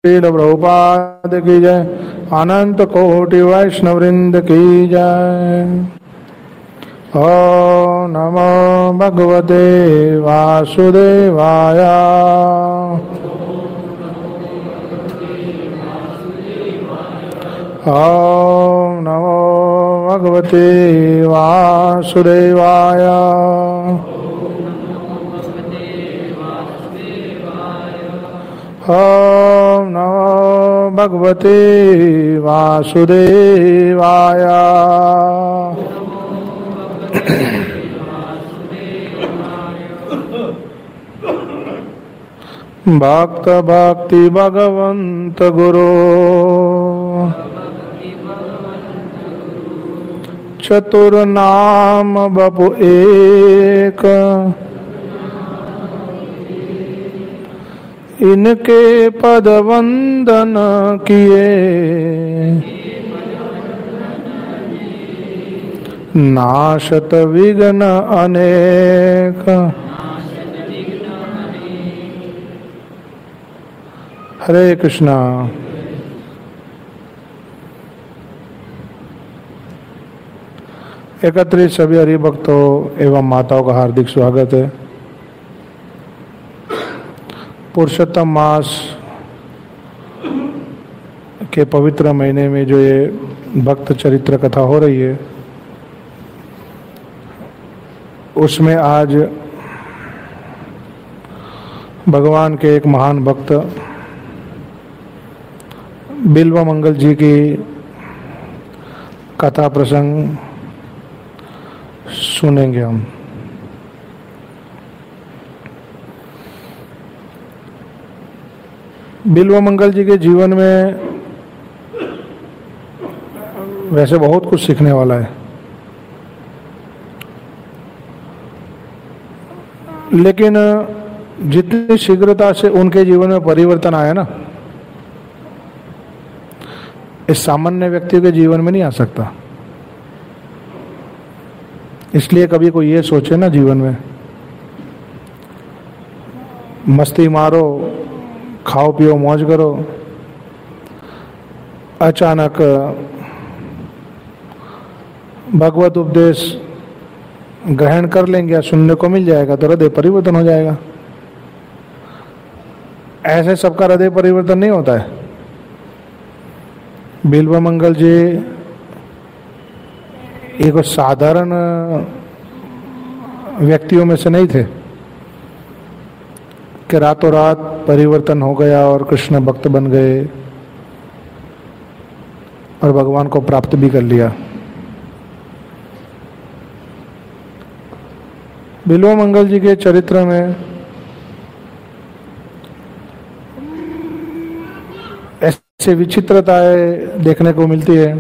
श्रील प्रभुपाद की जय। अनंत कोटि वैष्णव वृंद की जय। ओम नमो भगवते वासुदेवाय। ओम नमो भगवते वासुदेवाय। ओम नमो भगवते वासुदेवाय। भक्त भक्ति भगवंत गुरु चतुर नाम बपु एक। इनके पद वंदन किए नाशत विघ्न अनेक। हरे कृष्णा। एकत्रित सभी हरिभक्तों एवं माताओं का हार्दिक स्वागत है। पुरुषोत्तम मास के पवित्र महीने में जो ये भक्त चरित्र कथा हो रही है, उसमें आज भगवान के एक महान भक्त बिल्व मंगल जी की कथा प्रसंग सुनेंगे हम। बिल्व मंगल जी के जीवन में वैसे बहुत कुछ सीखने वाला है, लेकिन जितनी शीघ्रता से उनके जीवन में परिवर्तन आया ना, इस सामान्य व्यक्ति के जीवन में नहीं आ सकता। इसलिए कभी कोई ये सोचे ना जीवन में मस्ती मारो, खाओ पियो मौज करो, अचानक भगवत उपदेश ग्रहण कर लेंगे या सुनने को मिल जाएगा तो हृदय परिवर्तन हो जाएगा। ऐसे सबका हृदय परिवर्तन नहीं होता है। बिल्व मंगल जी एक साधारण व्यक्तियों में से नहीं थे कि रातों रात परिवर्तन हो गया और कृष्ण भक्त बन गए और भगवान को प्राप्त भी कर लिया। बिल्व मंगल जी के चरित्र में ऐसी विचित्रताएं देखने को मिलती है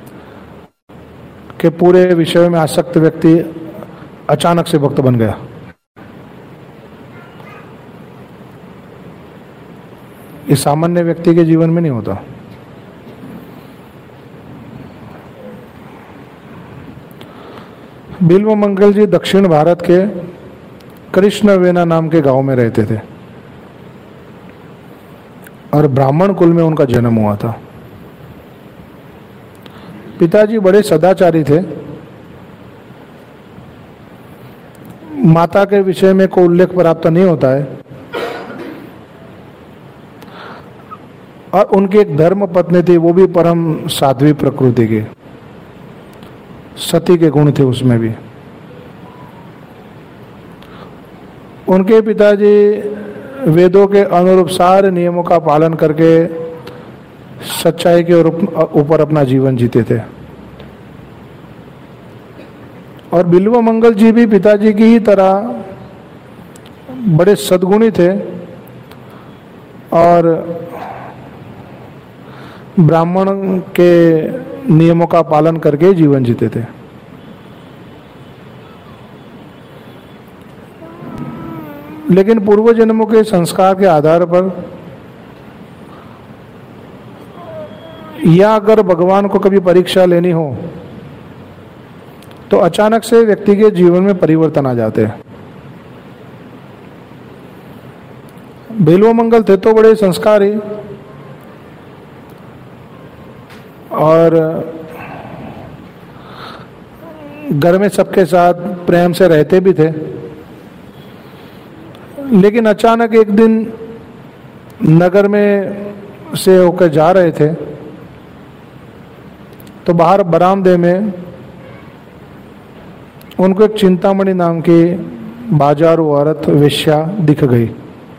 कि पूरे विषय में आसक्त व्यक्ति अचानक से भक्त बन गया। इस सामान्य व्यक्ति के जीवन में नहीं होता। बिल्व मंगल जी दक्षिण भारत के कृष्णवेना नाम के गांव में रहते थे और ब्राह्मण कुल में उनका जन्म हुआ था। पिताजी बड़े सदाचारी थे। माता के विषय में कोई उल्लेख प्राप्त नहीं होता है और उनकी एक धर्म पत्नी थी, वो भी परम साध्वी प्रकृति की, सती के गुण थे उसमें भी। उनके पिताजी वेदों के अनुरूप सारे नियमों का पालन करके सच्चाई के ऊपर अपना जीवन जीते थे और बिल्व मंगल जी भी पिताजी की ही तरह बड़े सद्गुणी थे और ब्राह्मण के नियमों का पालन करके जीवन जीते थे। लेकिन पूर्व जन्मों के संस्कार के आधार पर या अगर भगवान को कभी परीक्षा लेनी हो तो अचानक से व्यक्ति के जीवन में परिवर्तन आ जाते हैं। बिल्व मंगल थे तो बड़े संस्कारी, और घर में सबके साथ प्रेम से रहते भी थे। लेकिन अचानक एक दिन नगर में से होकर जा रहे थे तो बाहर बरामदे में उनको एक चिंतामणि नाम की बाजारू औरत वेश्या दिख गई।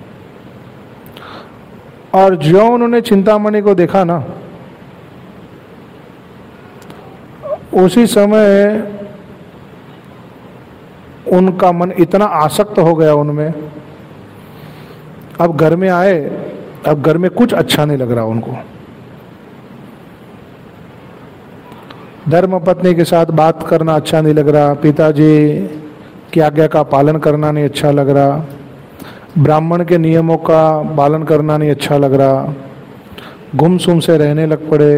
और जो उन्होंने चिंतामणि को देखा ना, उसी समय उनका मन इतना आसक्त हो गया उनमें। अब घर में आए, अब घर में कुछ अच्छा नहीं लग रहा उनको। धर्म पत्नी के साथ बात करना अच्छा नहीं लग रहा, पिताजी की आज्ञा का पालन करना नहीं अच्छा लग रहा, ब्राह्मण के नियमों का पालन करना नहीं अच्छा लग रहा, गुमसुम से रहने लग पड़े।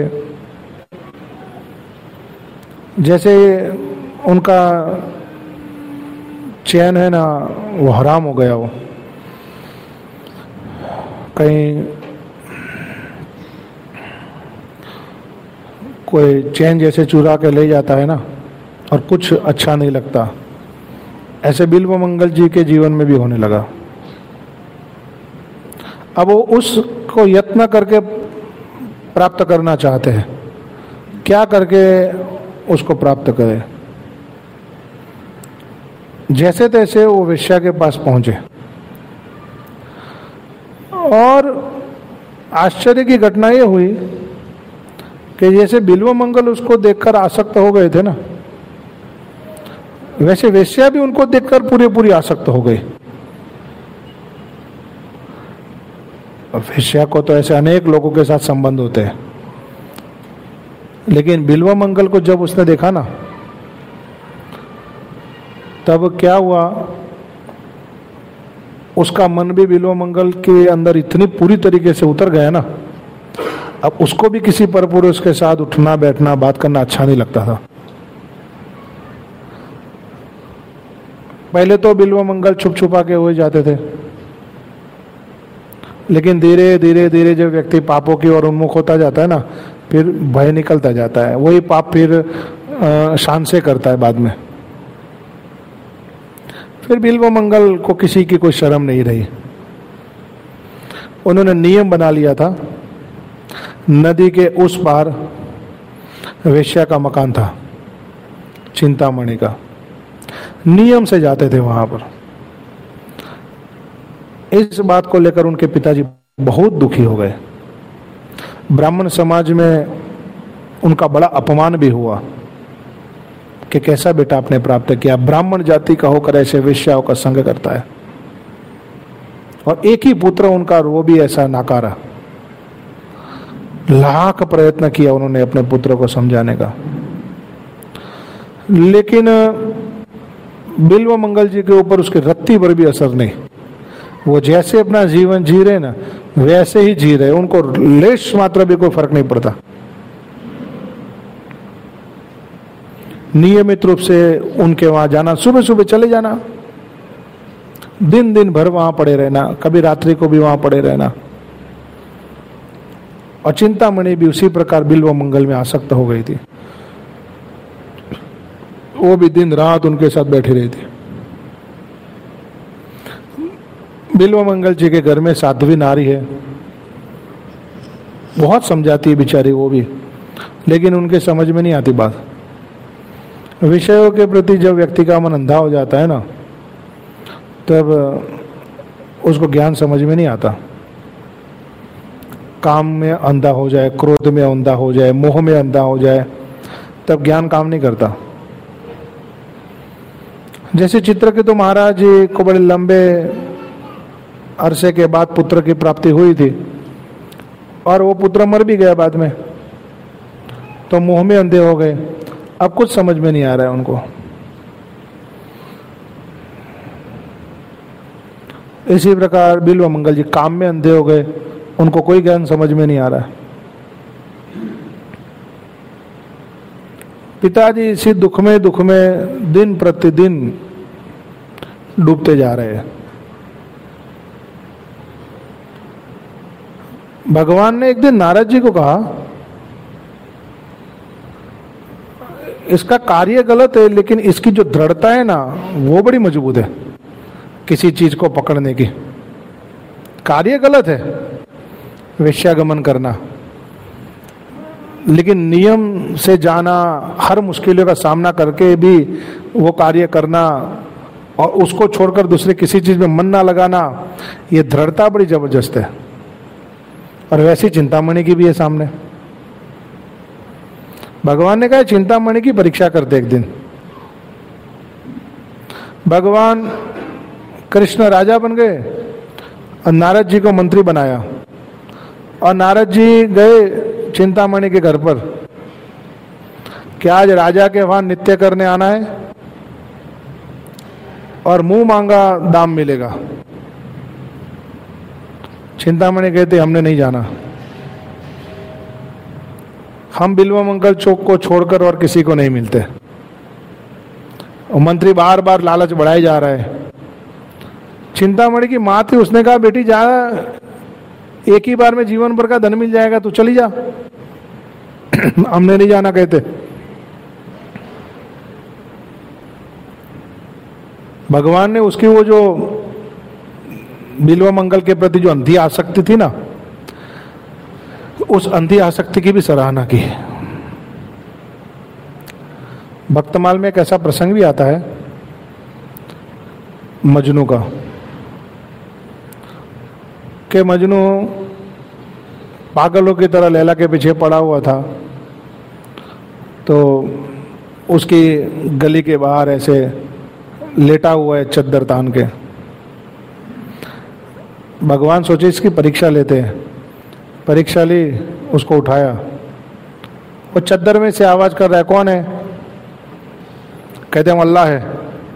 जैसे उनका चैन है ना, वो हराम हो गया। वो कहीं कोई चैन जैसे चुरा के ले जाता है ना, और कुछ अच्छा नहीं लगता, ऐसे बिल्व मंगल जी के जीवन में भी होने लगा। अब वो उसको यत्न करके प्राप्त करना चाहते हैं। क्या करके उसको प्राप्त करें? जैसे तैसे वो वेश्या के पास पहुंचे और आश्चर्य की घटना ये हुई कि जैसे बिल्व मंगल उसको देखकर आसक्त हो गए थे ना, वैसे वेश्या भी उनको देखकर पूरी आसक्त हो गई। वेश्या को तो ऐसे अनेक लोगों के साथ संबंध होते हैं, लेकिन बिल्व मंगल को जब उसने देखा ना, तब क्या हुआ, उसका मन भी बिल्व मंगल के अंदर इतनी पूरी तरीके से उतर गया ना, अब उसको भी किसी परपुरुष के साथ उठना बैठना बात करना अच्छा नहीं लगता था। पहले तो बिल्व मंगल छुप छुपा के हुए जाते थे, लेकिन धीरे धीरे जब व्यक्ति पापों की ओर उन्मुख होता जाता है ना, फिर भय निकलता जाता है। वही पाप फिर शान से करता है बाद में। फिर बिल्व मंगल को किसी की कोई शर्म नहीं रही। उन्होंने नियम बना लिया था, नदी के उस पार वेश्या का मकान था, चिंतामणि का। नियम से जाते थे वहां पर। इस बात को लेकर उनके पिताजी बहुत दुखी हो गए। ब्राह्मण समाज में उनका बड़ा अपमान भी हुआ कि कैसा बेटा आपने प्राप्त किया, ब्राह्मण जाति का होकर ऐसे वेश्याओं का संग करता है। और एक ही पुत्र उनका, वो भी ऐसा नाकारा। लाख प्रयत्न किया उन्होंने अपने पुत्र को समझाने का, लेकिन बिल्व मंगल जी के ऊपर उसके रत्ती पर भी असर नहीं। वो जैसे अपना जीवन जी रहे ना, वैसे ही जी रहे, उनको लेश मात्र भी कोई फर्क नहीं पड़ता। नियमित रूप से उनके वहां जाना, सुबह सुबह चले जाना, दिन भर वहां पड़े रहना, कभी रात्रि को भी वहां पड़े रहना। और चिंतामणि भी उसी प्रकार बिल्व मंगल में आसक्त हो गई थी। वो भी दिन रात उनके साथ बैठी रही थी। बिल्व मंगल जी के घर में साध्वी नारी है, बहुत समझाती है बेचारी वो भी, लेकिन उनके समझ में नहीं आती बात। विषयों के प्रति जब व्यक्ति का मन अंधा हो जाता है ना, तब उसको ज्ञान समझ में नहीं आता। काम में अंधा हो जाए, क्रोध में अंधा हो जाए, मोह में अंधा हो जाए, तब ज्ञान काम नहीं करता। जैसे चित्रकेतु महाराज जी को बड़े लंबे अरसे के बाद पुत्र की प्राप्ति हुई थी, और वो पुत्र मर भी गया बाद में, तो मोह में अंधे हो गए। अब कुछ समझ में नहीं आ रहा है उनको। इसी प्रकार बिल्व मंगल जी काम में अंधे हो गए, उनको कोई ज्ञान समझ में नहीं आ रहा है। पिताजी इसी दुख में दिन प्रतिदिन डूबते जा रहे हैं। भगवान ने एक दिन नारद जी को कहा इसका कार्य गलत है, लेकिन इसकी जो दृढ़ता है ना वो बड़ी मजबूत है किसी चीज को पकड़ने की। कार्य गलत है वेश्यागमन करना, लेकिन नियम से जाना, हर मुश्किलों का सामना करके भी वो कार्य करना और उसको छोड़कर दूसरे किसी चीज में मन ना लगाना, ये दृढ़ता बड़ी जबरदस्त है। और वैसी चिंतामणि की भी है सामने। भगवान ने कहा चिंतामणि की परीक्षा करते एक दिन। भगवान कृष्ण राजा बन गए और नारद जी को मंत्री बनाया, और नारद जी गए चिंतामणि के घर पर कि आज राजा के वहां नित्य करने आना है और मुंह मांगा दाम मिलेगा। चिंतामणि कहते हमने नहीं जाना, हम बिल्व मंगल चौक को छोड़कर और किसी को नहीं मिलते। और मंत्री बार बार लालच बढ़ाई जा रहा है। चिंतामणि की मां थी, उसने कहा बेटी जा, एक ही बार में जीवन भर का धन मिल जाएगा, तू चली जा। हमने नहीं जाना कहते। भगवान ने उसकी वो जो बिल्व मंगल के प्रति जो अंधी आसक्ति थी ना, उस अंधी आसक्ति की भी सराहना की। भक्तमाल में एक ऐसा प्रसंग भी आता है मजनू का, कि मजनू पागलों की तरह लैला के पीछे पड़ा हुआ था। तो उसकी गली के बाहर ऐसे लेटा हुआ है चद्दर तान के। भगवान सोचे इसकी परीक्षा लेते हैं। परीक्षा ली, उसको उठाया। वो चद्दर में से आवाज कर रहा है, कौन है? कहते हम अल्लाह है।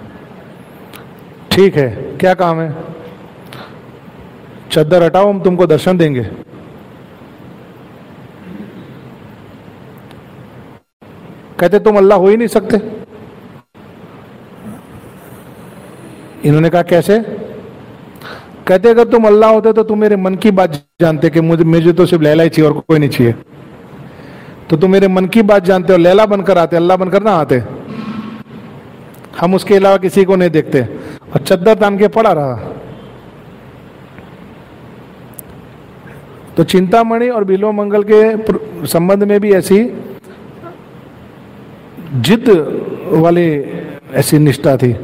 ठीक है, क्या काम है? चद्दर हटाओ, हम तुमको दर्शन देंगे। कहते तुम अल्लाह हो ही नहीं सकते। इन्होंने कहा कैसे? कहते अगर तुम अल्लाह होते तो तुम मेरे मन की बात जानते कि मुझे तो सिर्फ लैला ही चाहिए और कोई नहीं चाहिए। तो तुम मेरे मन की बात जानते हो, लैला बनकर आते, अल्लाह बनकर ना आते। हम उसके अलावा किसी को नहीं देखते। और चद्दर तान के पड़ा रहा। तो चिंतामणि और बिल्व मंगल के संबंध में भी ऐसी जिद वाली ऐसी निष्ठा थी।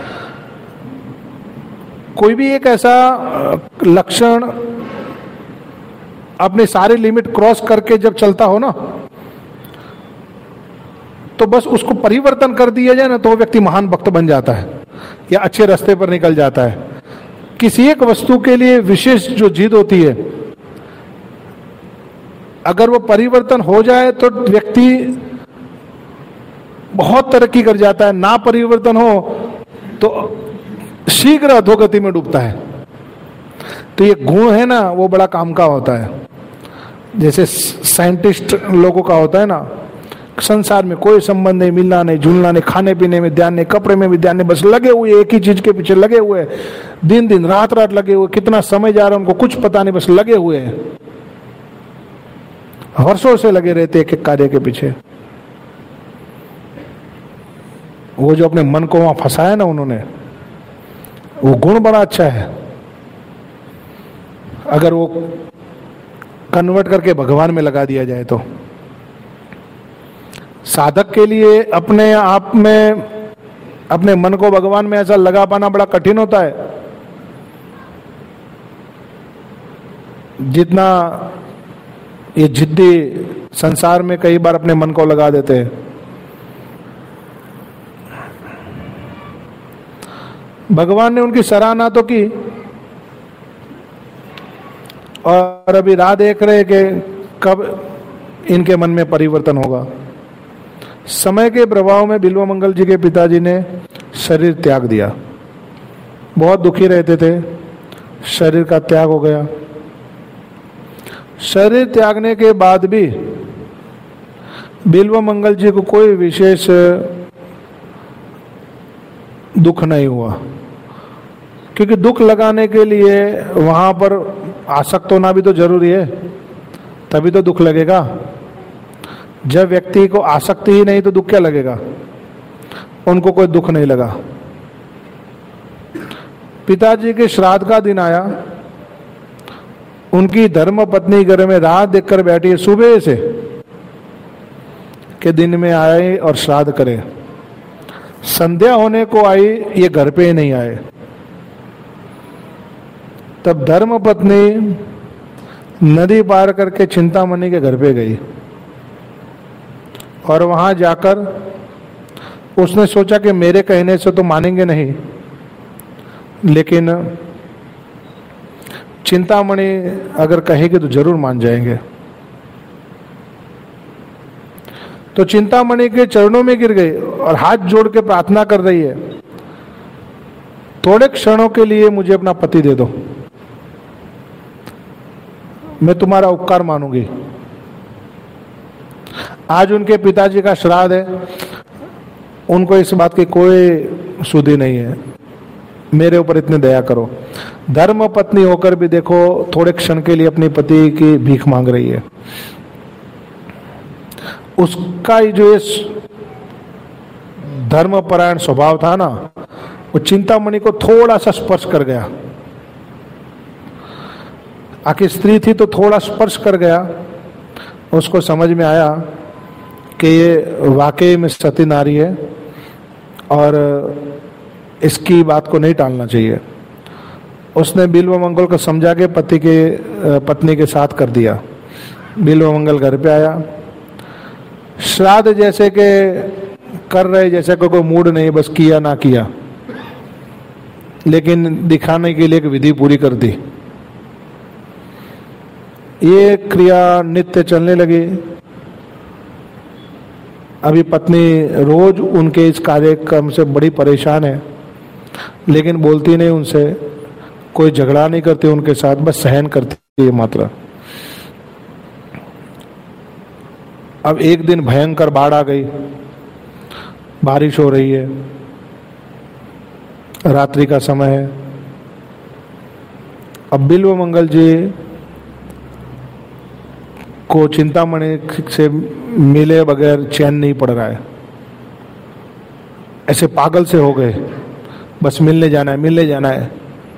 कोई भी एक ऐसा लक्षण अपने सारे लिमिट क्रॉस करके जब चलता हो ना, तो बस उसको परिवर्तन कर दिया जाए ना, तो वो व्यक्ति महान भक्त बन जाता है या अच्छे रास्ते पर निकल जाता है। किसी एक वस्तु के लिए विशेष जो जिद होती है, अगर वो परिवर्तन हो जाए तो व्यक्ति बहुत तरक्की कर जाता है। ना परिवर्तन हो तो शीघ्र अधोगति में डूबता है। तो ये गुण है ना, वो बड़ा काम का होता है। जैसे साइंटिस्ट लोगों का होता है ना, संसार में कोई संबंध नहीं, मिलना नहीं, जुलना नहीं, खाने पीने में ध्यान नहीं, कपड़े में भी ध्यान नहीं, बस लगे हुए एक ही चीज के पीछे लगे हुए, दिन दिन रात रात लगे हुए। कितना समय जा रहा है उनको कुछ पता नहीं, बस लगे हुए हैं, वर्षों से लगे रहते एक एक कार्य के पीछे। वो जो अपने मन को वहां फंसाया ना उन्होंने, वो गुण बड़ा अच्छा है। अगर वो कन्वर्ट करके भगवान में लगा दिया जाए तो साधक के लिए अपने आप में अपने मन को भगवान में ऐसा लगा पाना बड़ा कठिन होता है। जितना ये जिद्दी संसार में कई बार अपने मन को लगा देते हैं। भगवान ने उनकी सराहना तो की, और अभी राह देख रहे कि कब इनके मन में परिवर्तन होगा। समय के प्रभाव में बिल्व मंगल जी के पिताजी ने शरीर त्याग दिया। बहुत दुखी रहते थे, शरीर का त्याग हो गया। शरीर त्यागने के बाद भी बिल्व मंगल जी को कोई विशेष दुख नहीं हुआ, क्योंकि दुख लगाने के लिए वहां पर आसक्त होना भी तो जरूरी है, तभी तो दुख लगेगा। जब व्यक्ति को आसक्ति ही नहीं तो दुख क्या लगेगा? उनको कोई दुख नहीं लगा। पिताजी के श्राद्ध का दिन आया, उनकी धर्म पत्नी घर में राह देखकर बैठी है सुबह से कि दिन में आए और श्राद्ध करे। संध्या होने को आई, ये घर पे ही नहीं आए। तब धर्म पत्नी नदी पार करके चिंतामणि के घर पे गई और वहां जाकर उसने सोचा कि मेरे कहने से तो मानेंगे नहीं, लेकिन चिंतामणि अगर कहेगी तो जरूर मान जाएंगे। तो चिंतामणि के चरणों में गिर गई और हाथ जोड़ के प्रार्थना कर रही है, थोड़े क्षणों के लिए मुझे अपना पति दे दो, मैं तुम्हारा उपकार मानूंगी। आज उनके पिताजी का श्राद्ध है, उनको इस बात की कोई सुधि नहीं है, मेरे ऊपर इतनी दया करो। धर्म पत्नी होकर भी देखो थोड़े क्षण के लिए अपनी पति की भीख मांग रही है। उसका जो ये धर्मपरायण स्वभाव था ना, वो चिंतामणि को थोड़ा सा स्पर्श कर गया। आखिर स्त्री थी तो थोड़ा स्पर्श कर गया। उसको समझ में आया कि ये वाकई में सती नारी है और इसकी बात को नहीं टालना चाहिए। उसने बिल्व मंगल को समझा के पत्नी के साथ कर दिया। बिल्व मंगल घर पे आया, श्राद्ध जैसे के कर रहे, जैसे कोई मूड नहीं, बस किया ना किया, लेकिन दिखाने के लिए एक विधि पूरी कर दी। ये क्रिया नित्य चलने लगी। अभी पत्नी रोज उनके इस कार्यक्रम से बड़ी परेशान है, लेकिन बोलती नहीं उनसे, कोई झगड़ा नहीं करती उनके साथ, बस सहन करती है मात्र। अब एक दिन भयंकर बाढ़ आ गई, बारिश हो रही है, रात्रि का समय है। अब बिल्व मंगल जी को चिंतामणि से मिले बगैर चैन नहीं पड़ रहा है, ऐसे पागल से हो गए, बस मिलने जाना है, मिलने जाना है।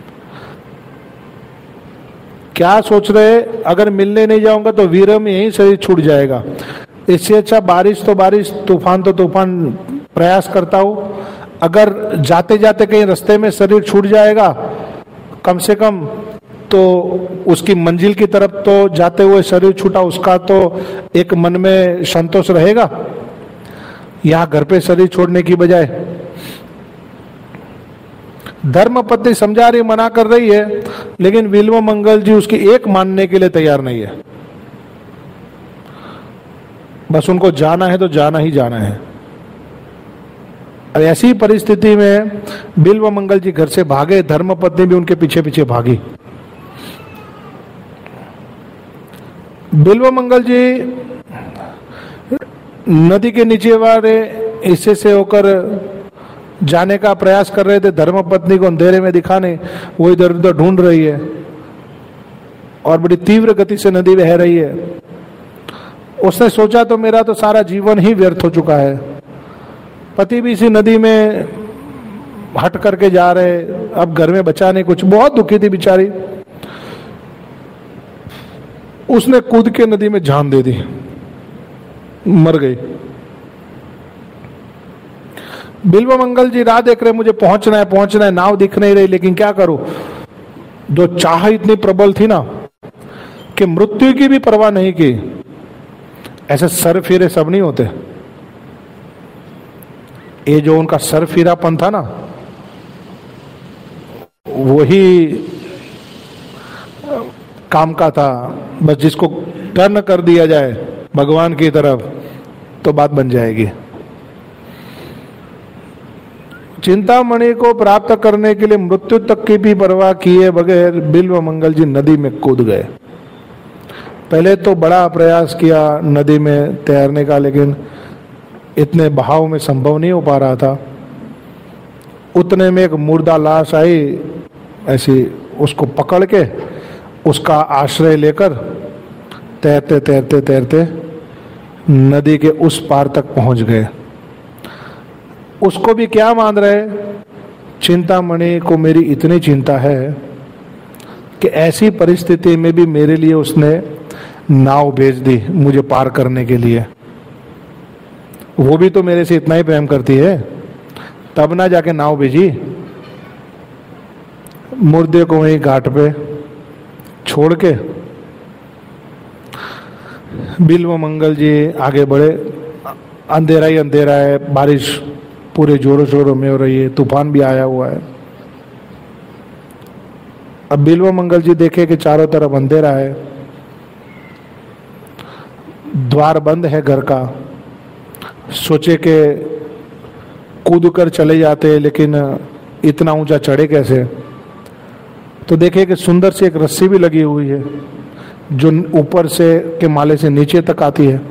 क्या सोच रहे, अगर मिलने नहीं जाऊंगा तो वीरम यहीं शरीर छूट जाएगा, इससे अच्छा बारिश तो बारिश, तूफान तो तूफान, प्रयास करता हूं। अगर जाते जाते कहीं रास्ते में शरीर छूट जाएगा, कम से कम तो उसकी मंजिल की तरफ तो जाते हुए शरीर छूटा, उसका तो एक मन में संतोष रहेगा। यहां घर पे शरीर छोड़ने की बजाय धर्मपत्नी समझा रही, मना कर रही है, लेकिन बिल्व मंगल जी उसकी एक मानने के लिए तैयार नहीं है। बस उनको जाना है तो जाना ही जाना है। ऐसी परिस्थिति में बिल्व मंगल जी घर से भागे, धर्मपत्नी भी उनके पीछे पीछे भागी। बिल्व मंगल जी नदी के नीचे वाले हिस्से से होकर जाने का प्रयास कर रहे थे। धर्मपत्नी को अंधेरे में दिखाने वो इधर उधर ढूंढ रही है और बड़ी तीव्र गति से नदी बह रही है। उसने सोचा तो मेरा तो सारा जीवन ही व्यर्थ हो चुका है, पति भी इसी नदी में हट करके जा रहे, अब घर में बचा नहीं कुछ। बहुत दुखी थी बेचारी, उसने कूद के नदी में जान दे दी, मर गई। बिल्व मंगल जी राह देख रहे, मुझे पहुंचना है, नाव दिख नहीं रही, लेकिन क्या करूं। जो चाह इतनी प्रबल थी ना कि मृत्यु की भी परवाह नहीं की। ऐसे सर फिरे सब नहीं होते, ये जो उनका सर फिरापन था ना, वही काम का था। बस जिसको टर्न कर दिया जाए भगवान की तरफ तो बात बन जाएगी। चिंतामणि को प्राप्त करने के लिए मृत्यु तक की भी परवाह किए बगैर बिल्व मंगल जी नदी में कूद गए। पहले तो बड़ा प्रयास किया नदी में तैरने का, लेकिन इतने बहाव में संभव नहीं हो पा रहा था। उतने में एक मुर्दा लाश आई, ऐसी उसको पकड़ के उसका आश्रय लेकर तैरते तैरते तैरते नदी के उस पार तक पहुंच गए। उसको भी क्या मान रहे, चिंतामणि को मेरी इतनी चिंता है कि ऐसी परिस्थिति में भी मेरे लिए उसने नाव भेज दी मुझे पार करने के लिए। वो भी तो मेरे से इतना ही प्रेम करती है, तब ना जाके नाव भेजी। मुर्दे को वहीं घाट पे छोड़ के बिल्व मंगल जी आगे बढ़े। अंधेरा ही अंधेरा है, बारिश पूरे जोरों शोरों में हो रही है, तूफान भी आया हुआ है। अब बिल्व मंगल जी देखे कि चारों तरफ अंधेरा है, द्वार बंद है घर का। सोचे कि कूद कर चले जाते, लेकिन इतना ऊंचा चढ़े कैसे। तो देखे कि सुंदर सी एक रस्सी भी लगी हुई है जो ऊपर से के माले से नीचे तक आती है।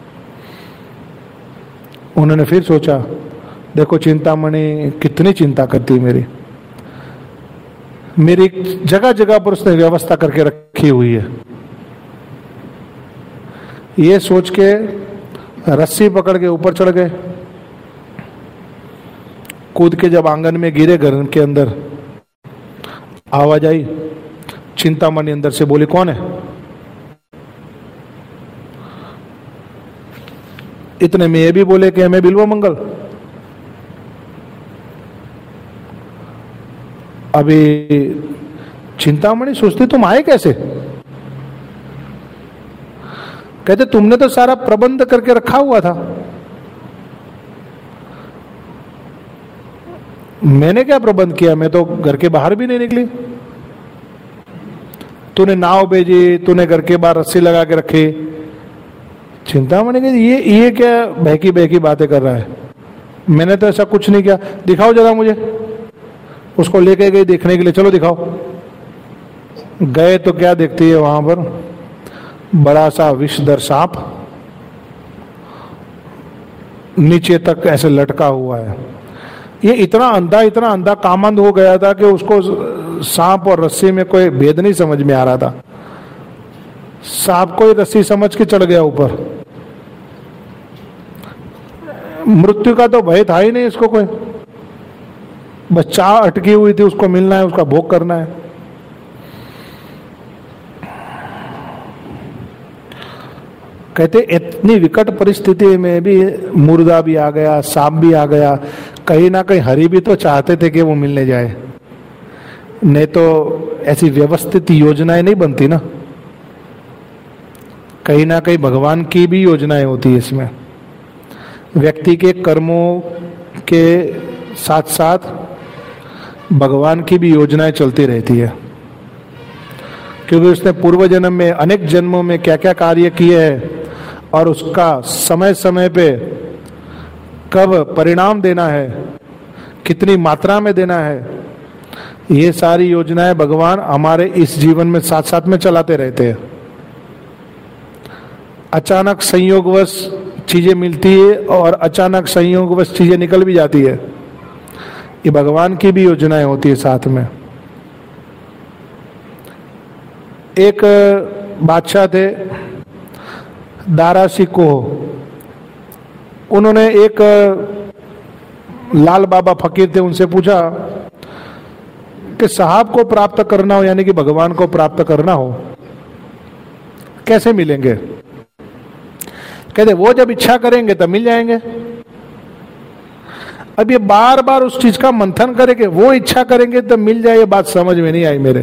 उन्होंने फिर सोचा, देखो चिंतामणि कितनी चिंता करती मेरी जगह जगह पर उसने व्यवस्था करके रखी हुई है। ये सोच के रस्सी पकड़ के ऊपर चढ़ गए। कूद के जब आंगन में गिरे, घर के अंदर आवाज आई। चिंतामणि अंदर से बोली, कौन है? इतने में ये भी बोले कि हमें बिल्व मंगल। अभी चिंतामणि सोचती तुम आए कैसे? कहते तुमने तो सारा प्रबंध करके रखा हुआ था। मैंने क्या प्रबंध किया, मैं तो घर के बाहर भी नहीं निकली। तूने नाव भेजी, तूने घर के बाहर रस्सी लगा के रखी। चिंतामणि कहती ये क्या बहकी बहकी बातें कर रहा है, मैंने तो ऐसा कुछ नहीं किया। दिखाओ जरा मुझे। उसको लेके गई देखने के लिए, चलो दिखाओ। गए तो क्या देखती है, वहां पर बड़ा सा विषधर सांप नीचे तक ऐसे लटका हुआ है। ये इतना अंधा कामंद हो गया था कि उसको सांप और रस्सी में कोई भेद नहीं समझ में आ रहा था। सांप को ही रस्सी समझ के चढ़ गया ऊपर। मृत्यु का तो भय था ही नहीं इसको कोई, बस चाह अटकी हुई थी, उसको मिलना है, उसका भोग करना है। कहते इतनी विकट परिस्थिति में भी मुर्दा भी आ गया, सांप भी आ गया। कहीं ना कहीं हरि भी तो चाहते थे कि वो मिलने जाए, नहीं तो ऐसी व्यवस्थित योजनाएं नहीं बनती ना। कहीं ना कहीं भगवान की भी योजनाएं होती है इसमें। व्यक्ति के कर्मों के साथ साथ भगवान की भी योजनाएं चलती रहती है, क्योंकि उसने पूर्व जन्म में अनेक जन्मों में क्या क्या कार्य किए हैं और उसका समय समय पे कब परिणाम देना है, कितनी मात्रा में देना है, ये सारी योजनाएं भगवान हमारे इस जीवन में साथ साथ में चलाते रहते हैं। अचानक संयोगवश चीजें मिलती है और अचानक संयोगवश चीजें निकल भी जाती है। ये भगवान की भी योजनाएं होती है साथ में। एक बादशाह थे दारा सिकोह, उन्होंने एक लाल बाबा फकीर थे, उनसे पूछा कि साहब को प्राप्त करना हो, यानी कि भगवान को प्राप्त करना हो, कैसे मिलेंगे? कहते वो जब इच्छा करेंगे तब मिल जाएंगे। अब ये बार बार उस चीज का मंथन करेंगे, वो इच्छा करेंगे तब मिल जाए, ये बात समझ में नहीं आई मेरे।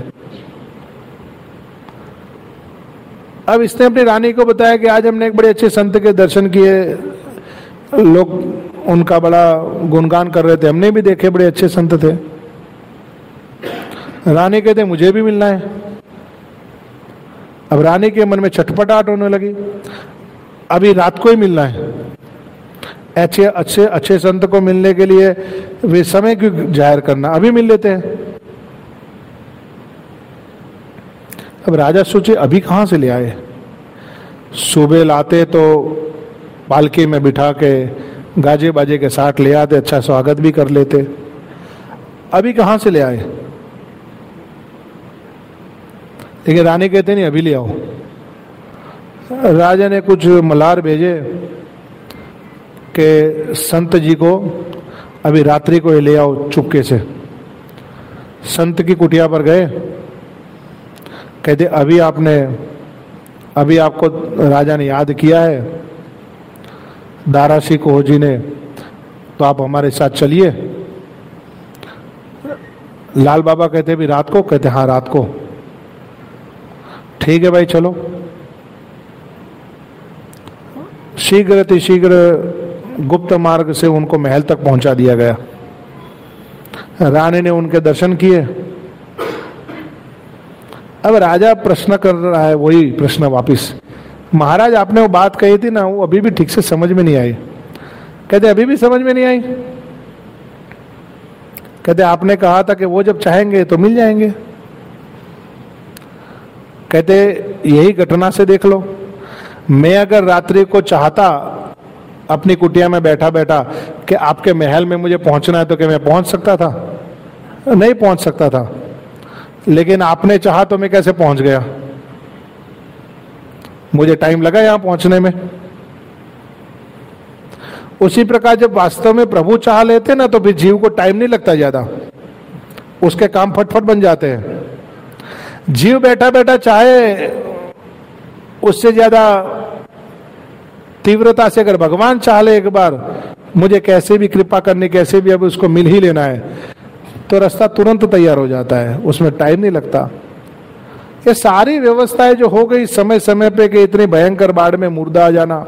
अब इसने अपनी रानी को बताया कि आज हमने एक बड़े अच्छे संत के दर्शन किए, लोग उनका बड़ा गुणगान कर रहे थे, हमने भी देखे, बड़े अच्छे संत थे। रानी कहते मुझे भी मिलना है। अब रानी के मन में छटपटाहट होने लगी, अभी रात को ही मिलना है। अच्छे अच्छे अच्छे संत को मिलने के लिए वे समय क्यों जाहिर करना, अभी मिल लेते हैं। अब राजा सोचे अभी कहां से ले आए, सुबह लाते तो पालकी में बिठा के गाजे बाजे के साथ ले आते, अच्छा स्वागत भी कर लेते, अभी कहां से ले आए। लेकिन रानी कहते नहीं अभी ले आओ। राजा ने कुछ मल्हार भेजे कि संत जी को अभी रात्रि को ले आओ चुपके से। संत की कुटिया पर गए, कहते अभी आपको राजा ने याद किया है, दारा सिंह कोह जी ने, तो आप हमारे साथ चलिए। लाल बाबा कहते भी रात को? कहते हाँ रात को। ठीक है भाई चलो। शीघ्र गुप्त मार्ग से उनको महल तक पहुंचा दिया गया। रानी ने उनके दर्शन किए। अब राजा प्रश्न कर रहा है, वही प्रश्न वापिस, महाराज आपने वो बात कही थी ना, वो अभी भी ठीक से समझ में नहीं आई। कहते अभी भी समझ में नहीं आई? कहते आपने कहा था कि वो जब चाहेंगे तो मिल जाएंगे। कहते यही घटना से देख लो, मैं अगर रात्रि को चाहता अपनी कुटिया में बैठा बैठा कि आपके महल में मुझे पहुंचना है, तो क्या मैं पहुंच सकता था? नहीं पहुंच सकता था। लेकिन आपने चाहा तो मैं कैसे पहुंच गया? मुझे टाइम लगा यहां पहुंचने में। उसी प्रकार जब वास्तव में प्रभु चाह लेते ना, तो फिर जीव को टाइम नहीं लगता ज्यादा, उसके काम फटफट बन जाते हैं। जीव बैठा बैठा चाहे, उससे ज्यादा तीव्रता से अगर भगवान चाह ले एक बार मुझे कैसे भी कृपा करनी, कैसे भी अब उसको मिल ही लेना है, तो रास्ता तुरंत तैयार हो जाता है, उसमें टाइम नहीं लगता। ये सारी व्यवस्थाएं जो हो गई समय समय पे, कि इतनी भयंकर बाढ़ में मुर्दा आ जाना,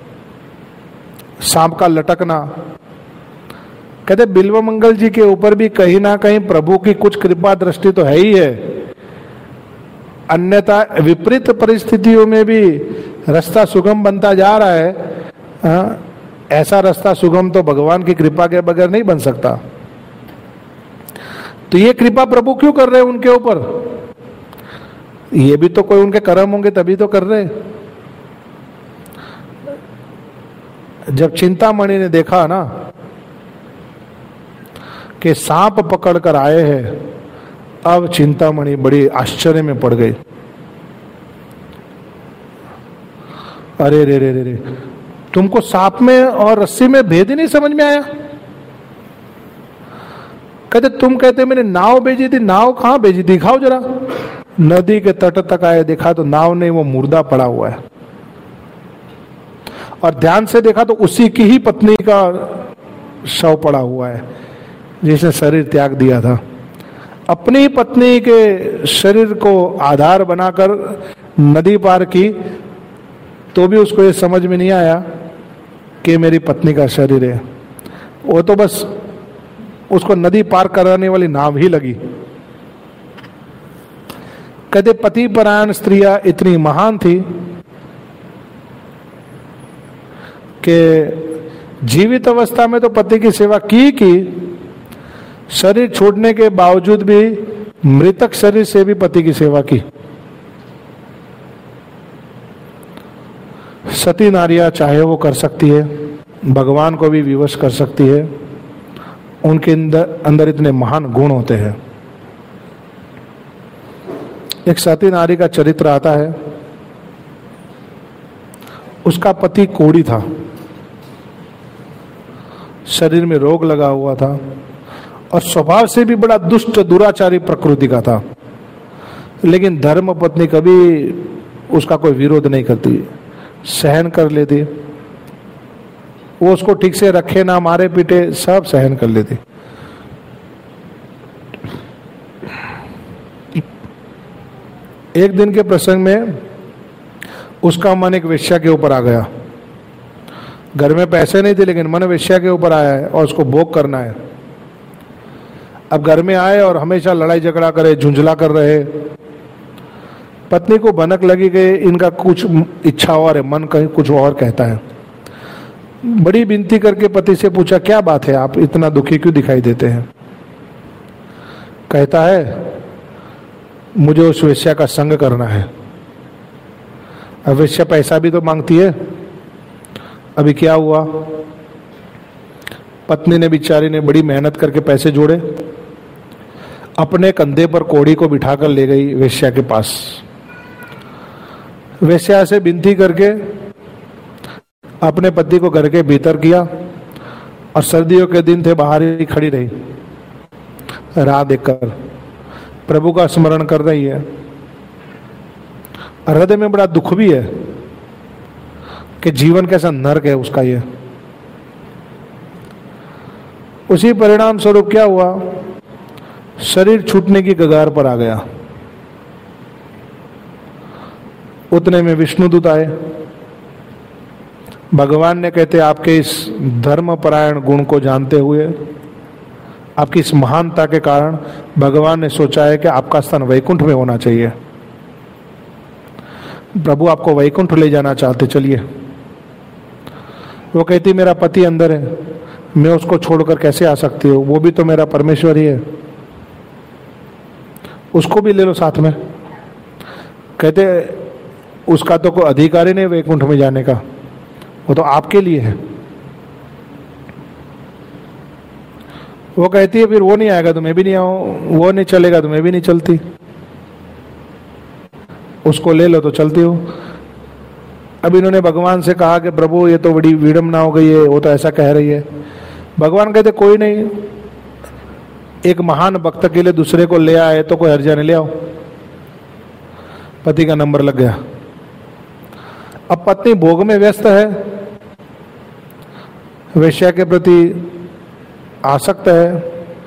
सांप का लटकना, कहते बिल्व मंगल जी के ऊपर भी कहीं ना कहीं प्रभु की कुछ कृपा दृष्टि तो है ही है। अन्यथा विपरीत परिस्थितियों में भी रास्ता सुगम बनता जा रहा है। ऐसा रास्ता सुगम तो भगवान की कृपा के बगैर नहीं बन सकता। तो ये कृपा प्रभु क्यों कर रहे हैं उनके ऊपर? ये भी तो कोई उनके कर्म होंगे तभी तो कर रहे। जब चिंतामणि ने देखा ना कि सांप पकड़ कर आए हैं, अब चिंतामणि बड़ी आश्चर्य में पड़ गई। अरे रे रे रे रे, तुमको सांप में और रस्सी में भेद ही नहीं समझ में आया? कहते तुम कहते मैंने नाव भेजी थी, नाव कहां भेजी? दिखाओ जरा। नदी के तट तक आए, देखा तो नाव नहीं, वो मुर्दा पड़ा हुआ है। और ध्यान से देखा तो उसी की ही पत्नी का शव पड़ा हुआ है, जिसने शरीर त्याग दिया था। अपनी ही पत्नी के शरीर को आधार बनाकर नदी पार की, तो भी उसको ये समझ में नहीं आया कि मेरी पत्नी का शरीर है। वो तो बस उसको नदी पार कराने वाली नाव ही लगी। कहते पति परायण स्त्रियां इतनी महान थी कि जीवित अवस्था में तो पति की सेवा की, शरीर छोड़ने के बावजूद भी मृतक शरीर से भी पति की सेवा की। सती नारियां चाहे वो कर सकती है, भगवान को भी विवश कर सकती है। उनके अंदर इतने महान गुण होते हैं। एक सती नारी का चरित्र आता है। उसका पति कोढ़ी था, शरीर में रोग लगा हुआ था और स्वभाव से भी बड़ा दुष्ट दुराचारी प्रकृति का था। लेकिन धर्म पत्नी कभी उसका कोई विरोध नहीं करती, सहन कर लेती। वो उसको ठीक से रखे ना मारे पीटे, सब सहन कर लेती। एक दिन के प्रसंग में उसका मन एक वेश्या के ऊपर आ गया। घर में पैसे नहीं थे, लेकिन मन वेश्या के ऊपर आया है और उसको भोग करना है। अब घर में आए और हमेशा लड़ाई झगड़ा करे, झुंझला कर रहे। पत्नी को भनक लगी कि इनका कुछ इच्छा और है, मन कहीं कुछ और कहता है। बड़ी विनती करके पति से पूछा, क्या बात है, आप इतना दुखी क्यों दिखाई देते हैं? कहता है, मुझे उस वेश्या का संग करना है। अब वेश्या पैसा भी तो मांगती है। अभी क्या हुआ, पत्नी ने बेचारी ने बड़ी मेहनत करके पैसे जोड़े, अपने कंधे पर कोढ़ी को बिठाकर ले गई वेश्या के पास। वेश्या से विनती करके अपने पति को घर के भीतर किया और सर्दियों के दिन थे, बाहर ही खड़ी रही, राह देखकर प्रभु का स्मरण कर रही है। हृदय में बड़ा दुख भी है कि जीवन कैसा नरक है उसका ये। उसी परिणाम स्वरूप क्या हुआ, शरीर छूटने की कगार पर आ गया। उतने में विष्णुदूत आए। भगवान ने कहते आपके इस धर्मपरायण गुण को जानते हुए, आपकी इस महानता के कारण भगवान ने सोचा है कि आपका स्थान वैकुंठ में होना चाहिए। प्रभु आपको वैकुंठ ले जाना चाहते, चलिए। वो कहती मेरा पति अंदर है, मैं उसको छोड़कर कैसे आ सकती हूँ, वो भी तो मेरा परमेश्वर ही है, उसको भी ले लो साथ में। कहते उसका तो कोई अधिकार ही नहीं वैकुंठ में जाने का, वो तो आपके लिए है। वो कहती है फिर वो नहीं आएगा तो मैं भी नहीं आऊं, वो नहीं चलेगा तो मैं भी नहीं चलती, उसको ले लो तो चलती हूँ। अब इन्होंने भगवान से कहा कि प्रभु ये तो बड़ी विडंबना हो गई है, वो तो ऐसा कह रही है। भगवान कहते कोई नहीं, एक महान भक्त के लिए दूसरे को ले आए तो कोई हर्जा नहीं, ले आओ। पति का नंबर लग गया। अब पत्नी भोग में व्यस्त है, वेश्या के प्रति आसक्त है।